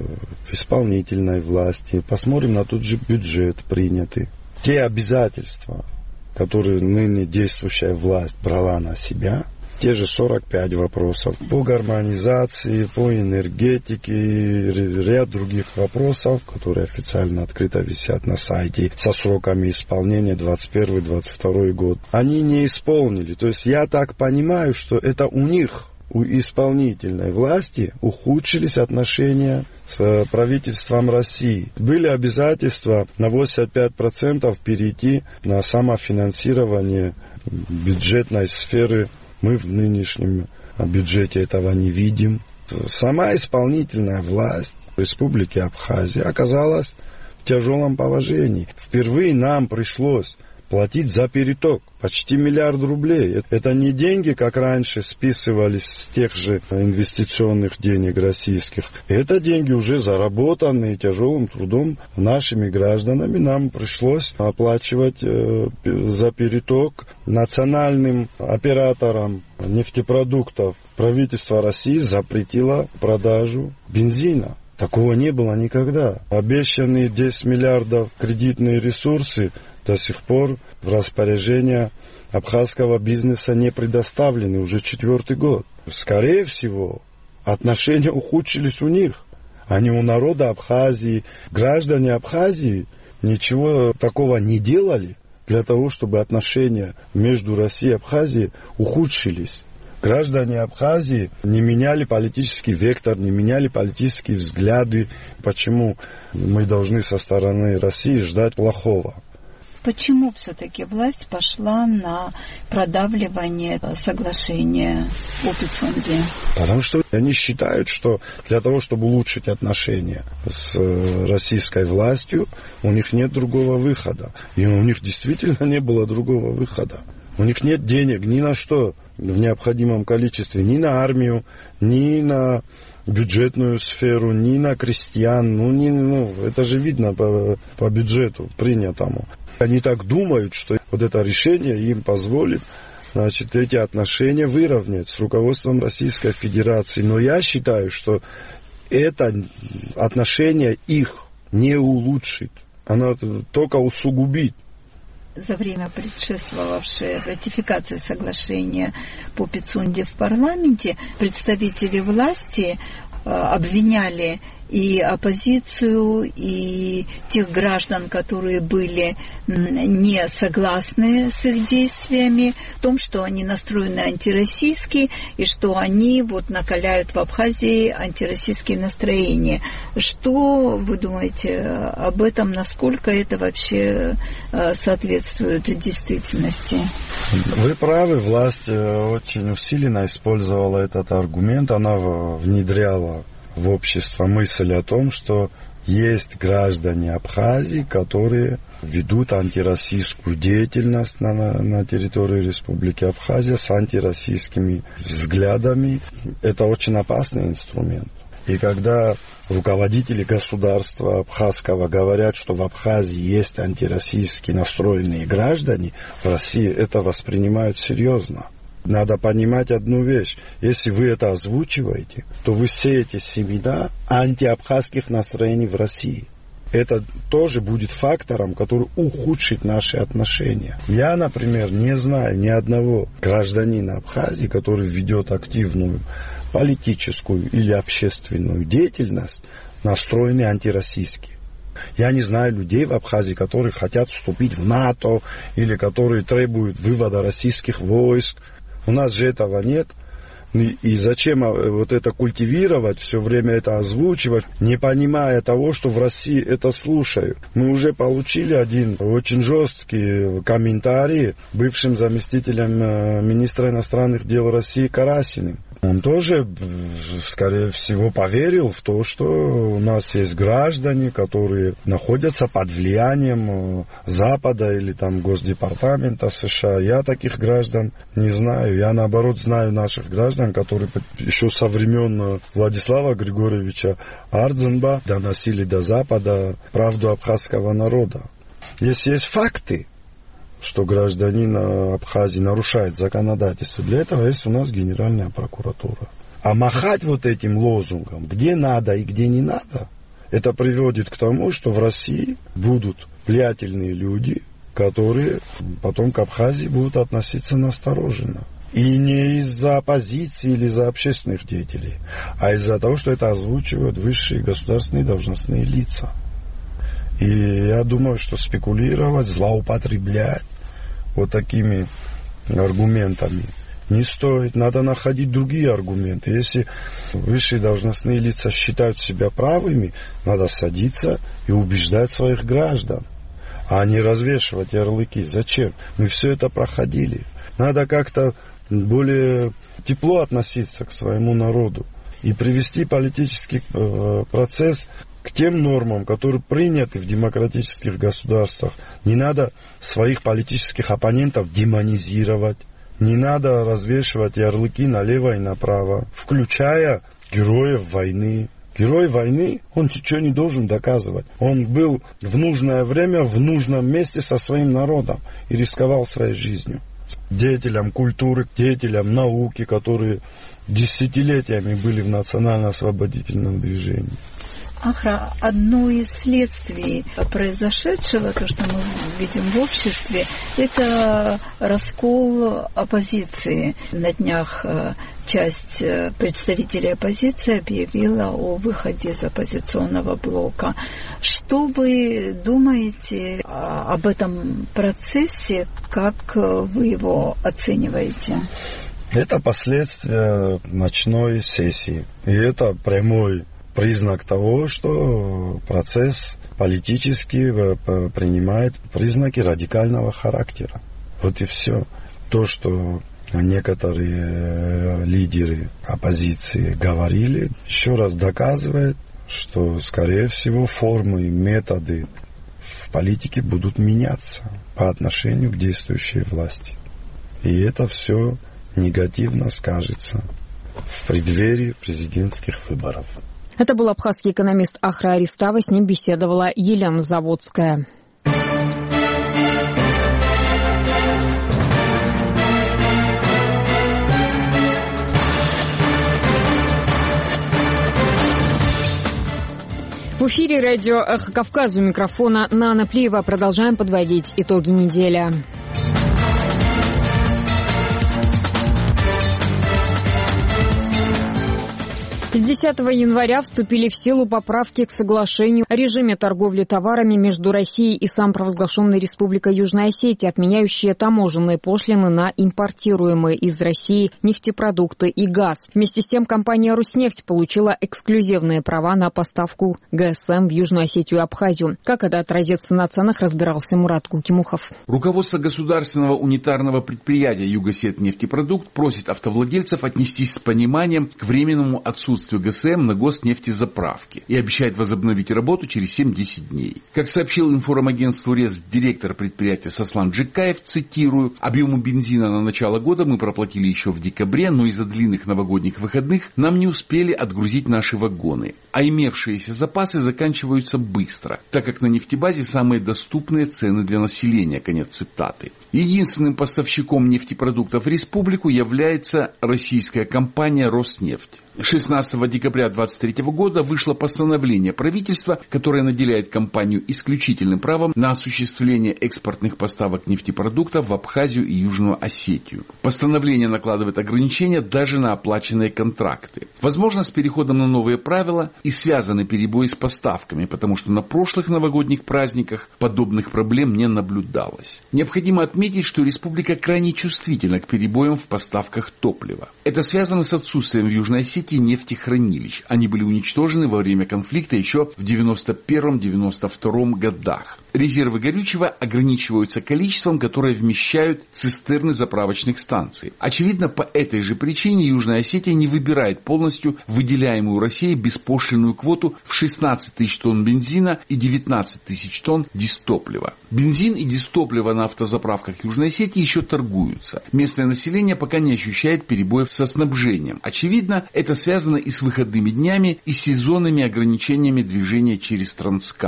в исполнительной власти, посмотрим на тот же бюджет принятый, те обязательства, которые ныне действующая власть брала на себя, те же сорок пять вопросов по гармонизации, по энергетике, ряд других вопросов, которые официально открыто висят на сайте со сроками исполнения двадцать первый — двадцать второй год. Они не исполнили. То есть я так понимаю, что это у них, у исполнительной власти, ухудшились отношения с правительством России. Были обязательства на восемьдесят пять процентов перейти на самофинансирование бюджетной сферы. Мы в нынешнем бюджете этого не видим. Сама исполнительная власть Республики Абхазия оказалась в тяжелом положении. Впервые нам пришлось платить за переток почти миллиард рублей. Это не деньги, как раньше списывались с тех же инвестиционных денег российских. Это деньги уже заработанные тяжелым трудом нашими гражданами. Нам пришлось оплачивать э, за переток национальным операторам нефтепродуктов. Правительство России запретило продажу бензина. Такого не было никогда. Обещанные десять миллиардов кредитные ресурсы до сих пор в распоряжение абхазского бизнеса не предоставлены уже четвертый год. Скорее всего, отношения ухудшились у них, а не у народа Абхазии. Граждане Абхазии ничего такого не делали для того, чтобы отношения между Россией и Абхазией ухудшились. Граждане Абхазии не меняли политический вектор, не меняли политические взгляды. Почему мы должны со стороны России ждать плохого? Почему все-таки власть пошла на продавливание соглашения о Пицунде? Потому что они считают, что для того, чтобы улучшить отношения с российской властью, у них нет другого выхода. И у них действительно не было другого выхода. У них нет денег ни на что в необходимом количестве, ни на армию, ни на бюджетную сферу, ни на крестьян. Ну, не, ну это же видно по, по бюджету принятому. Они так думают, что вот это решение им позволит, значит, эти отношения выровнять с руководством Российской Федерации. Но я считаю, что это отношение их не улучшит. Оно только усугубит. За время, предшествовавшей ратификации соглашения по Пицунде в парламенте, представители власти обвиняли и оппозицию, и тех граждан, которые были не согласны с их действиями, в том, что они настроены антироссийски, и что они вот накаляют в Абхазии антироссийские настроения. Что вы думаете об этом? Насколько это вообще соответствует действительности? Вы правы, власть очень усиленно использовала этот аргумент. Она внедряла в общество мысль о том, что есть граждане Абхазии, которые ведут антироссийскую деятельность на, на, на территории Республики Абхазия с антироссийскими взглядами. Это очень опасный инструмент. И когда руководители государства абхазского говорят, что в Абхазии есть антироссийски настроенные граждане, в России это воспринимают серьезно. Надо понимать одну вещь. Если вы это озвучиваете, то вы сеете семена антиабхазских настроений в России. Это тоже будет фактором, который ухудшит наши отношения. Я, например, не знаю ни одного гражданина Абхазии, который ведет активную политическую или общественную деятельность, настроенный антироссийски. Я не знаю людей в Абхазии, которые хотят вступить в НАТО или которые требуют вывода российских войск. У нас же этого нет. И зачем вот это культивировать, все время это озвучивать, не понимая того, что в России это слушают. Мы уже получили один очень жесткий комментарий бывшим заместителем министра иностранных дел России Карасиным. Он тоже, скорее всего, поверил в то, что у нас есть граждане, которые находятся под влиянием Запада или там Госдепартамента США. Я таких граждан не знаю. Я, наоборот, знаю наших граждан, которые еще со времен Владислава Григорьевича Ардзенба доносили до Запада правду абхазского народа. Если есть факты, что гражданин Абхазии нарушает законодательство, для этого есть у нас Генеральная прокуратура. А махать вот этим лозунгом, где надо и где не надо, это приводит к тому, что в России будут влиятельные люди, которые потом к Абхазии будут относиться настороженно. И не из-за оппозиции или из-за общественных деятелей, а из-за того, что это озвучивают высшие государственные должностные лица. И я думаю, что спекулировать, злоупотреблять вот такими аргументами не стоит. Надо находить другие аргументы. Если высшие должностные лица считают себя правыми, надо садиться и убеждать своих граждан, а не развешивать ярлыки. Зачем? Мы все это проходили. Надо как-то более тепло относиться к своему народу и привести политический процесс к тем нормам, которые приняты в демократических государствах. Не надо своих политических оппонентов демонизировать, не надо развешивать ярлыки налево и направо, включая героев войны. Герой войны, он ничего не должен доказывать. Он был в нужное время, в нужном месте со своим народом и рисковал своей жизнью. Деятелям культуры, деятелям науки, которые десятилетиями были в национально-освободительном движении. Ахра, одно из следствий произошедшего, то, что мы видим в обществе, это раскол оппозиции. На днях часть представителей оппозиции объявила о выходе из оппозиционного блока. Что вы думаете об этом процессе, как вы его оцениваете? Это последствия ночной сессии. И это прямой признак того, что процесс политический принимает признаки радикального характера. Вот и все. То, что некоторые лидеры оппозиции говорили, еще раз доказывает, что, скорее всего, формы и методы в политике будут меняться по отношению к действующей власти. И это все негативно скажется в преддверии президентских выборов. Это был абхазский экономист Ахра Аристава, с ним беседовала Елена Заводская. В эфире радио «Эхо Кавказа», у микрофона Нана Плиева. Продолжаем подводить итоги недели. С десятого января вступили в силу поправки к соглашению о режиме торговли товарами между Россией и самопровозглашенной Республикой Южная Осетия, отменяющие таможенные пошлины на импортируемые из России нефтепродукты и газ. Вместе с тем компания «Руснефть» получила эксклюзивные права на поставку ГСМ в Южную Осетию и Абхазию. Как это отразится на ценах, разбирался Мурат Кукимухов. Руководство государственного унитарного предприятия «Югосет-нефтепродукт» просит автовладельцев отнестись с пониманием к временному отсутствию ГСМ на госнефтезаправке и обещает возобновить работу через семь-десять дней. Как сообщил информагентству РЕС директор предприятия Сослан Джикаев, цитирую, «Объему бензина на начало года мы проплатили еще в декабре, но из-за длинных новогодних выходных нам не успели отгрузить наши вагоны, а имевшиеся запасы заканчиваются быстро, так как на нефтебазе самые доступные цены для населения». Конец цитаты. Единственным поставщиком нефтепродуктов в республику является российская компания «Роснефть». шестнадцатого декабря две тысячи двадцать третьего года вышло постановление правительства, которое наделяет компанию исключительным правом на осуществление экспортных поставок нефтепродуктов в Абхазию и Южную Осетию. Постановление накладывает ограничения даже на оплаченные контракты. Возможно, с переходом на новые правила и связаны перебои с поставками, потому что на прошлых новогодних праздниках подобных проблем не наблюдалось. Необходимо отметить, что республика крайне чувствительна к перебоям в поставках топлива. Это связано с отсутствием в Южной Осетии нефтехранилищ. Они были уничтожены во время конфликта еще в девяносто первом — девяносто втором годах. Резервы горючего ограничиваются количеством, которое вмещают цистерны заправочных станций. Очевидно, по этой же причине Южная Осетия не выбирает полностью выделяемую Россией беспошлинную квоту в шестнадцать тысяч тонн бензина и девятнадцать тысяч тонн дистоплива. Бензин и дистопливо на автозаправках Южной Осетии еще торгуются. Местное население пока не ощущает перебоев со снабжением. Очевидно, это связано и с выходными днями, и с сезонными ограничениями движения через Транскам.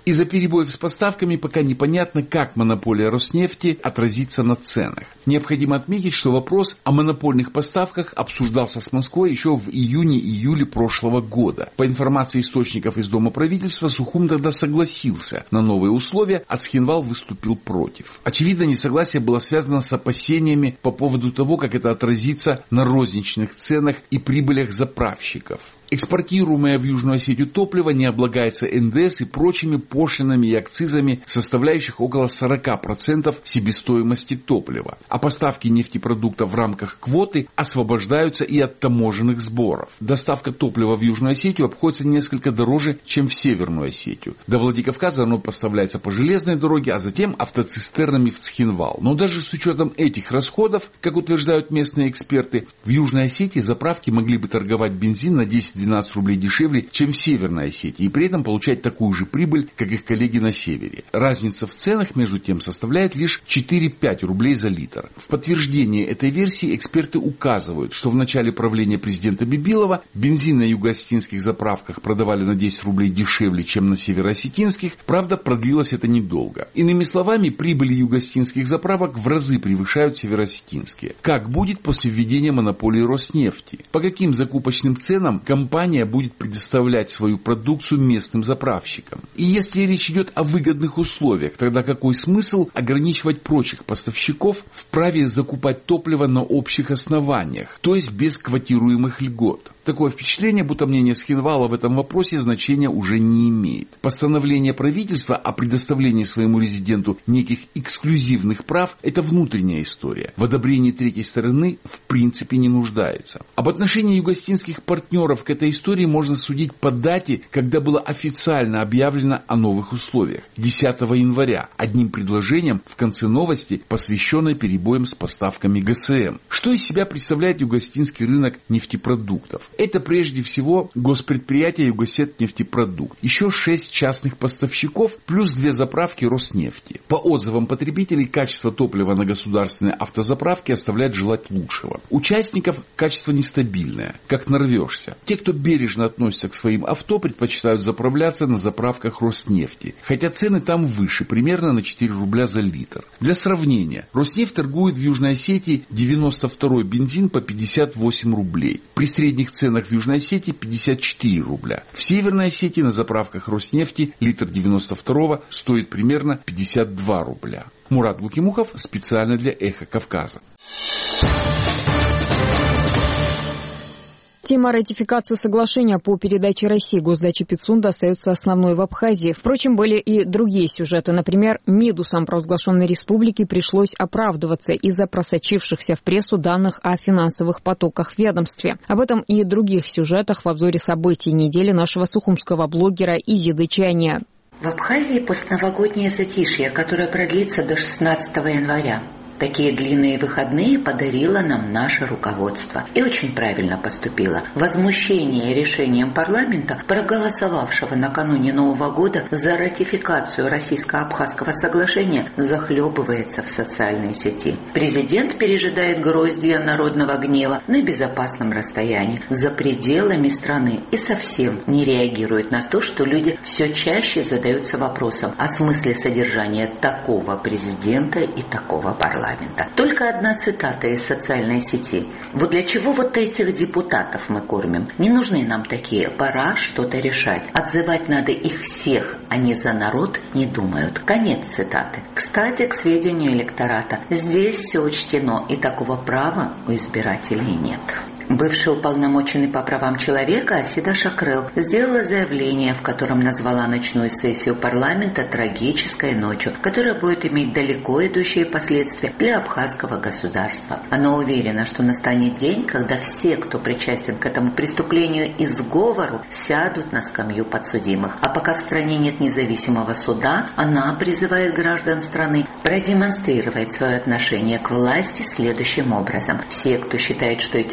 Из-за перебоев с поставками пока непонятно, как монополия Роснефти отразится на ценах. Необходимо отметить, что вопрос о монопольных поставках обсуждался с Москвой еще в июне-июле прошлого года. По информации источников из Дома правительства, Сухум тогда согласился на новые условия, а Цхинвал выступил против. Очевидно, несогласие было связано с опасениями по поводу того, как это отразится на розничных ценах и прибылях заправщиков. Экспортируемое в Южную Осетию топливо не облагается эн дэ эс и прочими пошлинами и акцизами, составляющих около сорок процентов себестоимости топлива. А поставки нефтепродуктов в рамках квоты освобождаются и от таможенных сборов. Доставка топлива в Южную Осетию обходится несколько дороже, чем в Северную Осетию. До Владикавказа оно поставляется по железной дороге, а затем автоцистернами в Цхинвал. Но даже с учетом этих расходов, как утверждают местные эксперты, в Южной Осетии заправки могли бы торговать бензин на десять-двенадцать рублей дешевле, чем в Северной Осетии, и при этом получать такую же прибыль, как их коллеги на севере. Разница в ценах, между тем, составляет лишь четыре-пять рублей за литр. В подтверждение этой версии эксперты указывают, что в начале правления президента Бибилова бензин на юго-осетинских заправках продавали на десять рублей дешевле, чем на северо-осетинских, правда, продлилось это недолго. Иными словами, прибыли юго-осетинских заправок в разы превышают северо-осетинские. Как будет после введения монополии Роснефти? По каким закупочным ценам компания будет предоставлять свою продукцию местным заправщикам? И если речь идет о выгодных условиях, тогда какой смысл ограничивать прочих поставщиков в праве закупать топливо на общих основаниях, то есть без квотируемых льгот? Такое впечатление, будто мнение Цхинвала в этом вопросе значения уже не имеет. Постановление правительства о предоставлении своему резиденту неких эксклюзивных прав – это внутренняя история. В одобрении третьей стороны в принципе не нуждается. Об отношении юго-осетинских партнеров к этой истории можно судить по дате, когда было официально объявлено о новых условиях – десятого января, одним предложением в конце новости, посвященной перебоям с поставками гэ эс эм. Что из себя представляет юго-осетинский рынок нефтепродуктов? Это прежде всего госпредприятие Югосетнефтепродукт, еще шесть частных поставщиков, плюс две заправки Роснефти. По отзывам потребителей, качество топлива на государственной автозаправке оставляет желать лучшего. Участников качество нестабильное, как нарвешься. Те, кто бережно относится к своим авто, предпочитают заправляться на заправках Роснефти, хотя цены там выше, примерно на четыре рубля за литр. Для сравнения, Роснефть торгует в Южной Осетии девяносто второй бензин по пятьдесят восемь рублей. При средних ценах в Южной Осетии пятьдесят четыре рубля. В Северной Осетии на заправках Роснефти литр девяносто второго стоит примерно пятьдесят два рубля. Мурат Гукимухов специально для «Эхо Кавказа». Тема ратификации соглашения по передаче России госдачи Пицунда остается основной в Абхазии. Впрочем, были и другие сюжеты. Например, МИДу самопровозглашенной республики пришлось оправдываться из-за просочившихся в прессу данных о финансовых потоках в ведомстве. Об этом и других сюжетах в обзоре событий недели нашего сухумского блогера Изиды Чания. В Абхазии постновогоднее затишье, которое продлится до шестнадцатого января. Такие длинные выходные подарило нам наше руководство. И очень правильно поступило. Возмущение решением парламента, проголосовавшего накануне Нового года за ратификацию российско-абхазского соглашения, захлебывается в социальной сети. Президент пережидает гроздья народного гнева на безопасном расстоянии, за пределами страны, и совсем не реагирует на то, что люди все чаще задаются вопросом о смысле содержания такого президента и такого парламента. Только одна цитата из социальной сети. Вот для чего вот этих депутатов мы кормим? Не нужны нам такие. Пора что-то решать. Отзывать надо их всех. Они за народ не думают. Конец цитаты. Кстати, к сведению электората, здесь все учтено, и такого права у избирателей нет. Бывший уполномоченный по правам человека Асида Шакрел сделала заявление, в котором назвала ночную сессию парламента трагической ночью, которая будет иметь далеко идущие последствия для абхазского государства. Она уверена, что настанет день, когда все, кто причастен к этому преступлению и сговору, сядут на скамью подсудимых. А пока в стране нет независимого суда, она призывает граждан страны продемонстрировать свое отношение к власти следующим образом. Все, кто считает, что эти люди совершили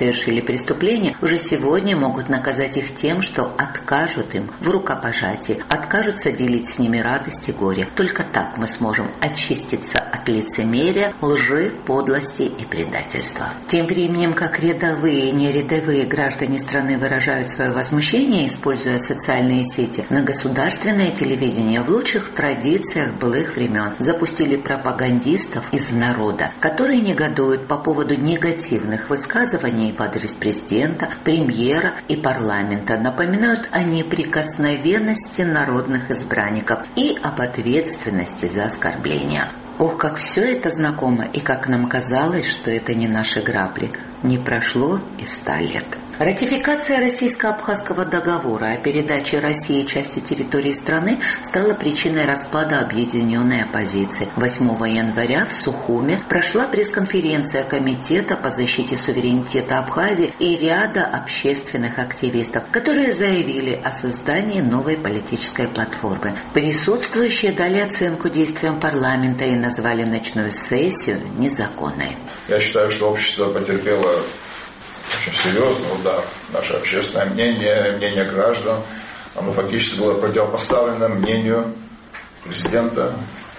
совершили преступления, уже сегодня могут наказать их тем, что откажут им в рукопожатии, откажутся делить с ними радость и горе. Только так мы сможем очиститься от лицемерия, лжи, подлости и предательства. Тем временем, как рядовые и нерядовые граждане страны выражают свое возмущение, используя социальные сети, на государственное телевидение в лучших традициях былых времен запустили пропагандистов из народа, которые негодуют по поводу негативных высказываний в адрес президента, премьера и парламента, напоминают о неприкосновенности народных избранников и об ответственности за оскорбления. Ох, как все это знакомо, и как нам казалось, что это не наши грабли. Не прошло и ста лет. Ратификация российско-абхазского договора о передаче России части территории страны стала причиной распада объединенной оппозиции. восьмого января в Сухуме прошла пресс-конференция Комитета по защите суверенитета Абхазии и ряда общественных активистов, которые заявили о создании новой политической платформы. Присутствующие дали оценку действиям парламента и назвали ночную сессию незаконной. Я считаю, что общество потерпело очень серьезный удар. Наше общественное мнение, мнение граждан, оно фактически было противопоставлено мнению президента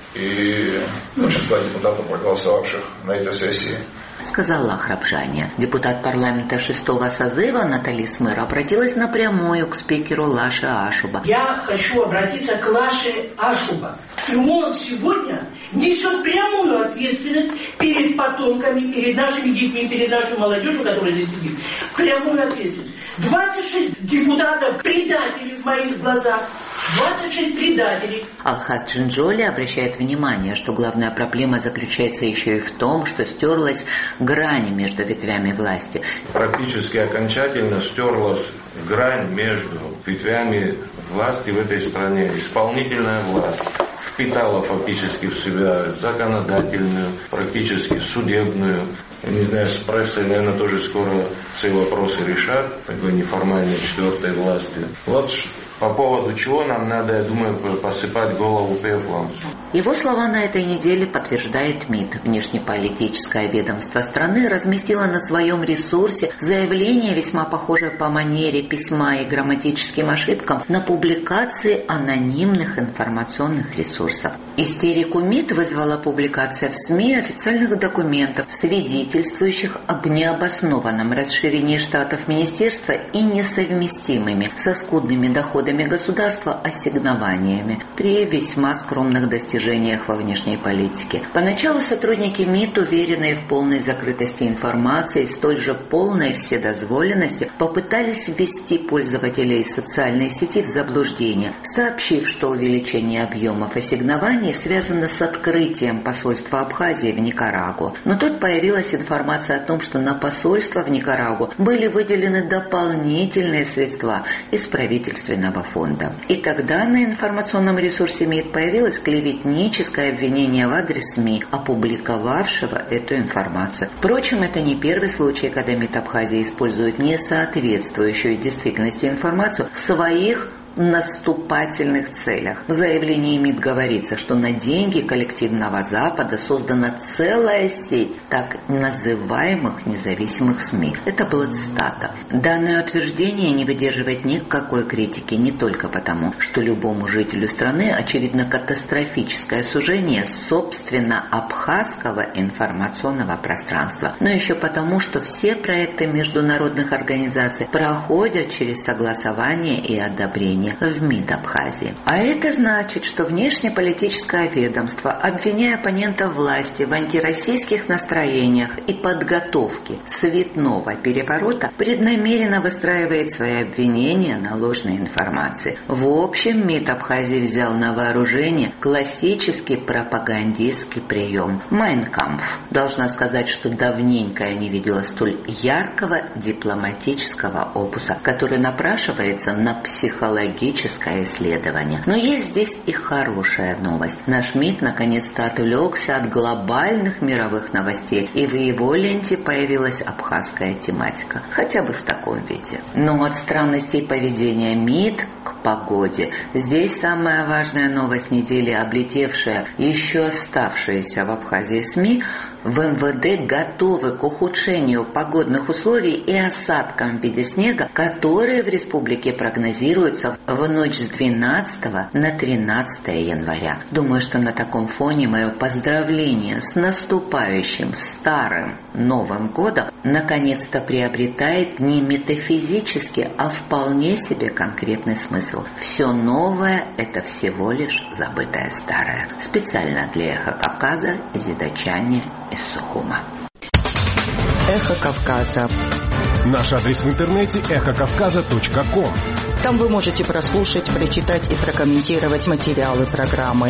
и большинства депутатов, проголосовавших на этой сессии. Сказала Ахрабжания. Депутат парламента шестого созыва Натали Смыр обратилась напрямую к спикеру Лаше Ашуба. Я хочу обратиться к Лаше Ашуба. И он сегодня несет прямую ответственность перед потомками, перед нашими детьми, перед нашей молодежью, которая здесь сидит. Прямую ответственность. двадцать шесть депутатов предателей в моих глазах. двадцать шесть предателей. Алхаз Джинджоли обращает внимание, что главная проблема заключается еще и в том, что стерлась грань между ветвями власти. Практически окончательно стерлась грань между ветвями власти в этой стране. Исполнительная власть впитала фактически в себя законодательную, практически судебную. Я не знаю, с прессой, наверное, тоже скоро все вопросы решат, такой неформальной четвертой власти. Вот по поводу чего нам надо, я думаю, посыпать голову пеплом. Его слова на этой неделе подтверждает МИД. Внешнеполитическое ведомство страны разместило на своем ресурсе заявление, весьма похожее по манере письма и грамматическим ошибкам, на публикации анонимных информационных ресурсов. Истерику МИД вызвала публикация в СМИ официальных документов, свидетельствующих об необоснованном расширении штатов министерства и несовместимыми со скудными доходами государства ассигнованиями при весьма скромных достижениях во внешней политике. Поначалу сотрудники МИД, уверенные в полной закрытости информации и столь же полной вседозволенности, попытались ввести пользователей социальной сети в заблуждение, сообщив, что увеличение объемов ассигнований связано с открытием посольства Абхазии в Никарагуа. Но тут появилась информация о том, что на посольство в Никарагуа были выделены дополнительные средства из правительственного фонда. И тогда на информационном ресурсе МИД появилось клеветническое обвинение в адрес СМИ, опубликовавшего эту информацию. Впрочем, это не первый случай, когда МИД Абхазии использует несоответствующую действительности информацию в своих наступательных целях. В заявлении МИД говорится, что на деньги коллективного Запада создана целая сеть так называемых независимых СМИ. Это была цитата. Данное утверждение не выдерживает никакой критики не только потому, что любому жителю страны очевидно катастрофическое сужение собственно абхазского информационного пространства, но еще потому, что все проекты международных организаций проходят через согласование и одобрение в МИД Абхазии. А это значит, что внешнеполитическое ведомство, обвиняя оппонентов власти в антироссийских настроениях и подготовке цветного переворота, преднамеренно выстраивает свои обвинения на ложной информации. В общем, МИД Абхазии взял на вооружение классический пропагандистский прием «Майн кампф». Должна сказать, что давненько я не видела столь яркого дипломатического опуса, который напрашивается на психологический исследование. Но есть здесь и хорошая новость. Наш МИД наконец-то отвлекся от глобальных мировых новостей, и в его ленте появилась абхазская тематика. Хотя бы в таком виде. Но от странностей поведения МИД к погоде. Здесь самая важная новость недели, облетевшая еще оставшиеся в Абхазии СМИ, В эм вэ дэ готовы к ухудшению погодных условий и осадкам в виде снега, которые в республике прогнозируются в ночь с двенадцатого на тринадцатое января. Думаю, что на таком фоне мое поздравление с наступающим старым Новым годом наконец-то приобретает не метафизический, а вполне себе конкретный смысл. Все новое – это всего лишь забытое старое. Специально для «Эхо Кавказа» Зидачане из Сухума. «Эхо Кавказа». Наш адрес в интернете эхо кавказа точка ком. Там вы можете прослушать, прочитать и прокомментировать материалы программы.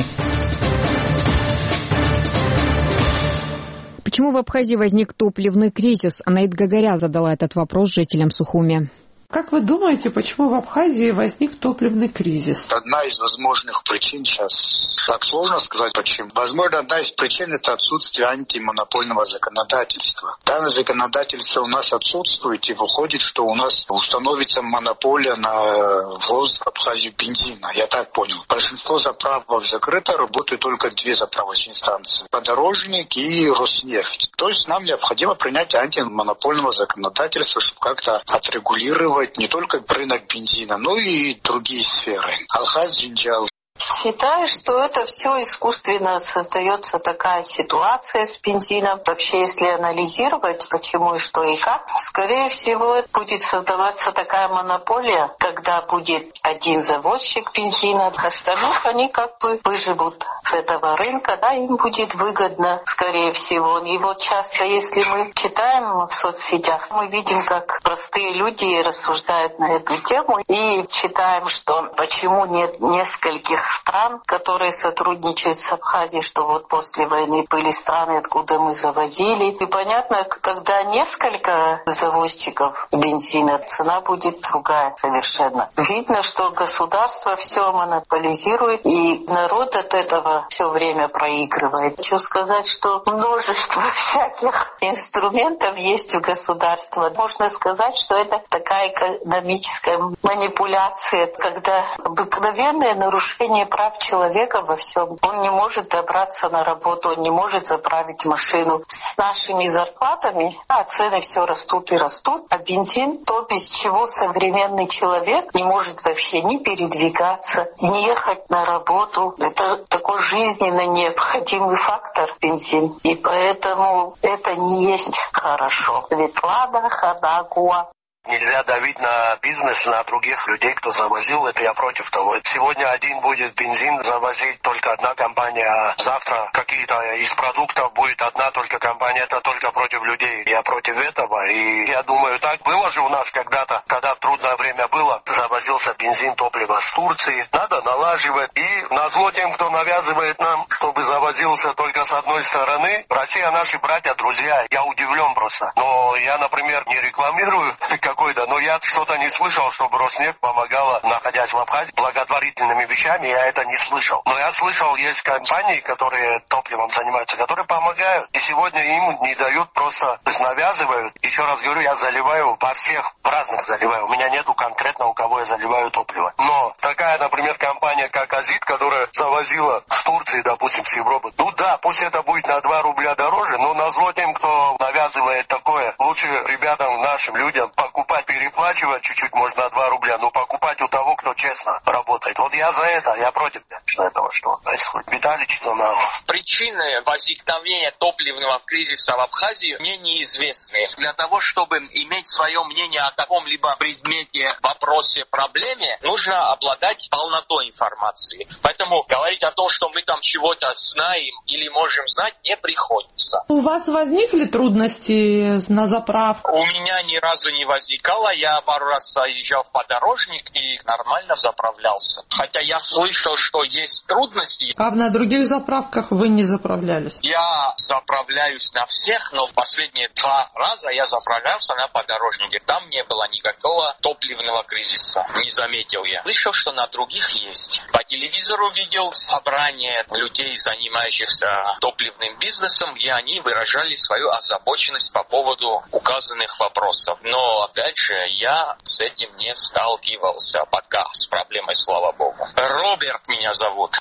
Почему в Абхазии возник топливный кризис? Анаит Гагарян задала этот вопрос жителям Сухуми. Как вы думаете, почему в Абхазии возник топливный кризис? Одна из возможных причин, сейчас так сложно сказать почему. Возможно, одна из причин – это отсутствие антимонопольного законодательства. Данное законодательство у нас отсутствует, и выходит, что у нас установится монополия на ввоз в Абхазию бензина. Я так понял. Большинство заправок закрыто, работают только две заправочные станции – Подорожник и Роснефть. То есть нам необходимо принять антимонопольного законодательства, чтобы как-то отрегулировать не только рынок бензина, но и другие сферы. Алхаз Джинджал. Считаю, что это все искусственно создается такая ситуация с бензином. Вообще, если анализировать, почему и что и как, скорее всего, будет создаваться такая монополия, когда будет один завозчик бензина, остальных они как бы выживут с этого рынка, да, им будет выгодно, скорее всего. И вот часто, если мы читаем в соцсетях, мы видим, как простые люди рассуждают на эту тему и читаем, что почему нет нескольких стран, которые сотрудничают с Абхазией, что вот после войны были страны, откуда мы завозили. И понятно, когда несколько завозчиков бензина, цена будет другая совершенно. Видно, что государство все монополизирует, и народ от этого все время проигрывает. Хочу сказать, что множество всяких инструментов есть у государства. Можно сказать, что это такая экономическая манипуляция, когда обыкновенное нарушение прав человека во всем. Он не может добраться на работу, он не может заправить машину. С нашими зарплатами, а цены все растут и растут, а бензин, то, без чего современный человек не может вообще ни передвигаться, ни ехать на работу. Это такой жизненно необходимый фактор бензин. И поэтому это не есть хорошо. Светлана Ханагуа. Нельзя давить на бизнес, на других людей, кто завозил, это я против того. Сегодня один будет бензин завозить только одна компания, а завтра какие-то из продуктов будет одна только компания, это только против людей. Я против этого, и я думаю, так было же у нас когда-то, когда трудное время было, завозился бензин, топливо с Турции. Надо налаживать, и назло тем, кто навязывает нам, чтобы завозился только с одной стороны. Россия наши братья, друзья, я удивлен просто. Но я, например, не рекламирую какой-то, но я что-то не слышал, чтобы Роснефть помогала, находясь в Абхазии, благотворительными вещами, я это не слышал. Но я слышал, есть компании, которые топливом занимаются, которые помогают, и сегодня им не дают, просто навязывают. Еще раз говорю, я заливаю во всех, в разных заливаю, у меня нету конкретно, у кого я заливаю топливо. Но такая, например, компания, как Азит, которая завозила с Турции, допустим, с Европы, ну да, пусть это будет на два рубля дороже, но назло тем, кто навязывает такое, лучше ребятам, нашим людям покупать, переплачивать чуть-чуть, можно на два рубля, но покупать у того, кто честно работает. Вот я за это, я против этого, что происходит. Виталий Читонов. Причины возникновения топливного кризиса в Абхазии мне неизвестны. Для того, чтобы иметь свое мнение о каком-либо предмете, вопросе, проблеме, нужно обладать полнотой информации. Поэтому говорить о том, что мы там чего-то знаем или можем знать, не приходится. У вас возникли трудности на заправку? У меня ни разу не возникало. Я пару раз заезжал в Подорожник и нормально заправлялся. Хотя я слышал, что есть трудности. А на других заправках вы не заправлялись? Я заправляюсь на всех, но в последние два раза я заправлялся на Подорожнике. Там не было никакого топливного кризиса. Не заметил я. Слышал, что на других есть. По телевизору видел собрание людей, занимающихся топливным бизнесом, где они выражали свою озабоченность по поводу указанных вопросов. Но, опять же, я с этим не сталкивался пока, с проблемой, слава богу. Роберт меня зовут.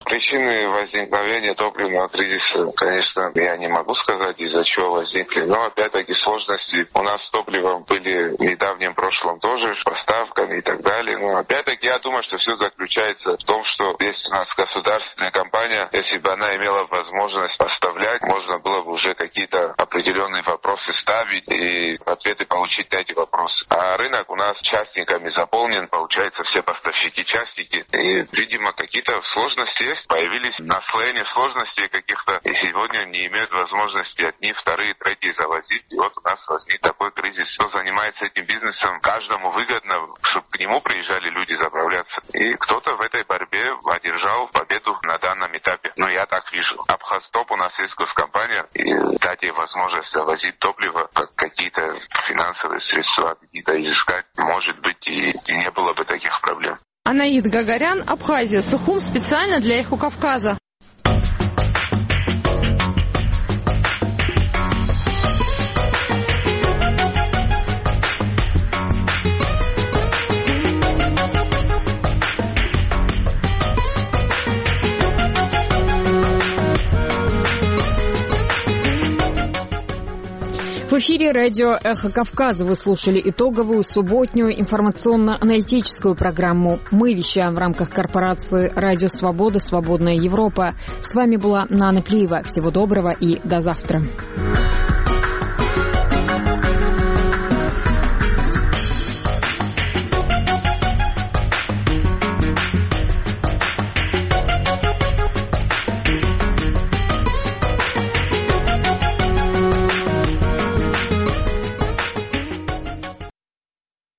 Причины возникновения топливного кризиса, конечно, я не могу сказать, из-за чего возникли, но опять-таки сложности у нас с топливом были в недавнем прошлом тоже, с поставками и так далее. Но опять-таки я думаю, что все заключается в том, что есть у нас государственная компания, если бы она имела возможность поставлять, можно было бы уже какие-то определенные вопросы ставить и ответы получить на эти вопросы. А рынок у нас частниками заполнен, получается, все поставщики частники, и, видимо, какие-то сложности есть, появились наслоения сложностей каких-то, и сегодня не имеют возможности одни, вторые, третьи завозить, и вот у нас возник такой кризис. Кто занимается этим бизнесом, каждому выгодно, чтобы к нему приезжали люди заправляться, и кто-то в этой борьбе одержал победу на данном этапе. Но я так вижу. Абхазтоп у нас есть госкомпания, и дать ей возможность завозить топливо, как какие-то финансовые средства, какие-то изыскать, может быть, и, и не было бы таких проблем. Анаид Гагарян, Абхазия, Сухум, специально для Эхо Кавказа. В эфире радио «Эхо Кавказа». Вы слушали итоговую субботнюю информационно-аналитическую программу. Мы вещаем в рамках корпорации «Радио Свобода. Свободная Европа». С вами была Нана Плиева. Всего доброго и до завтра.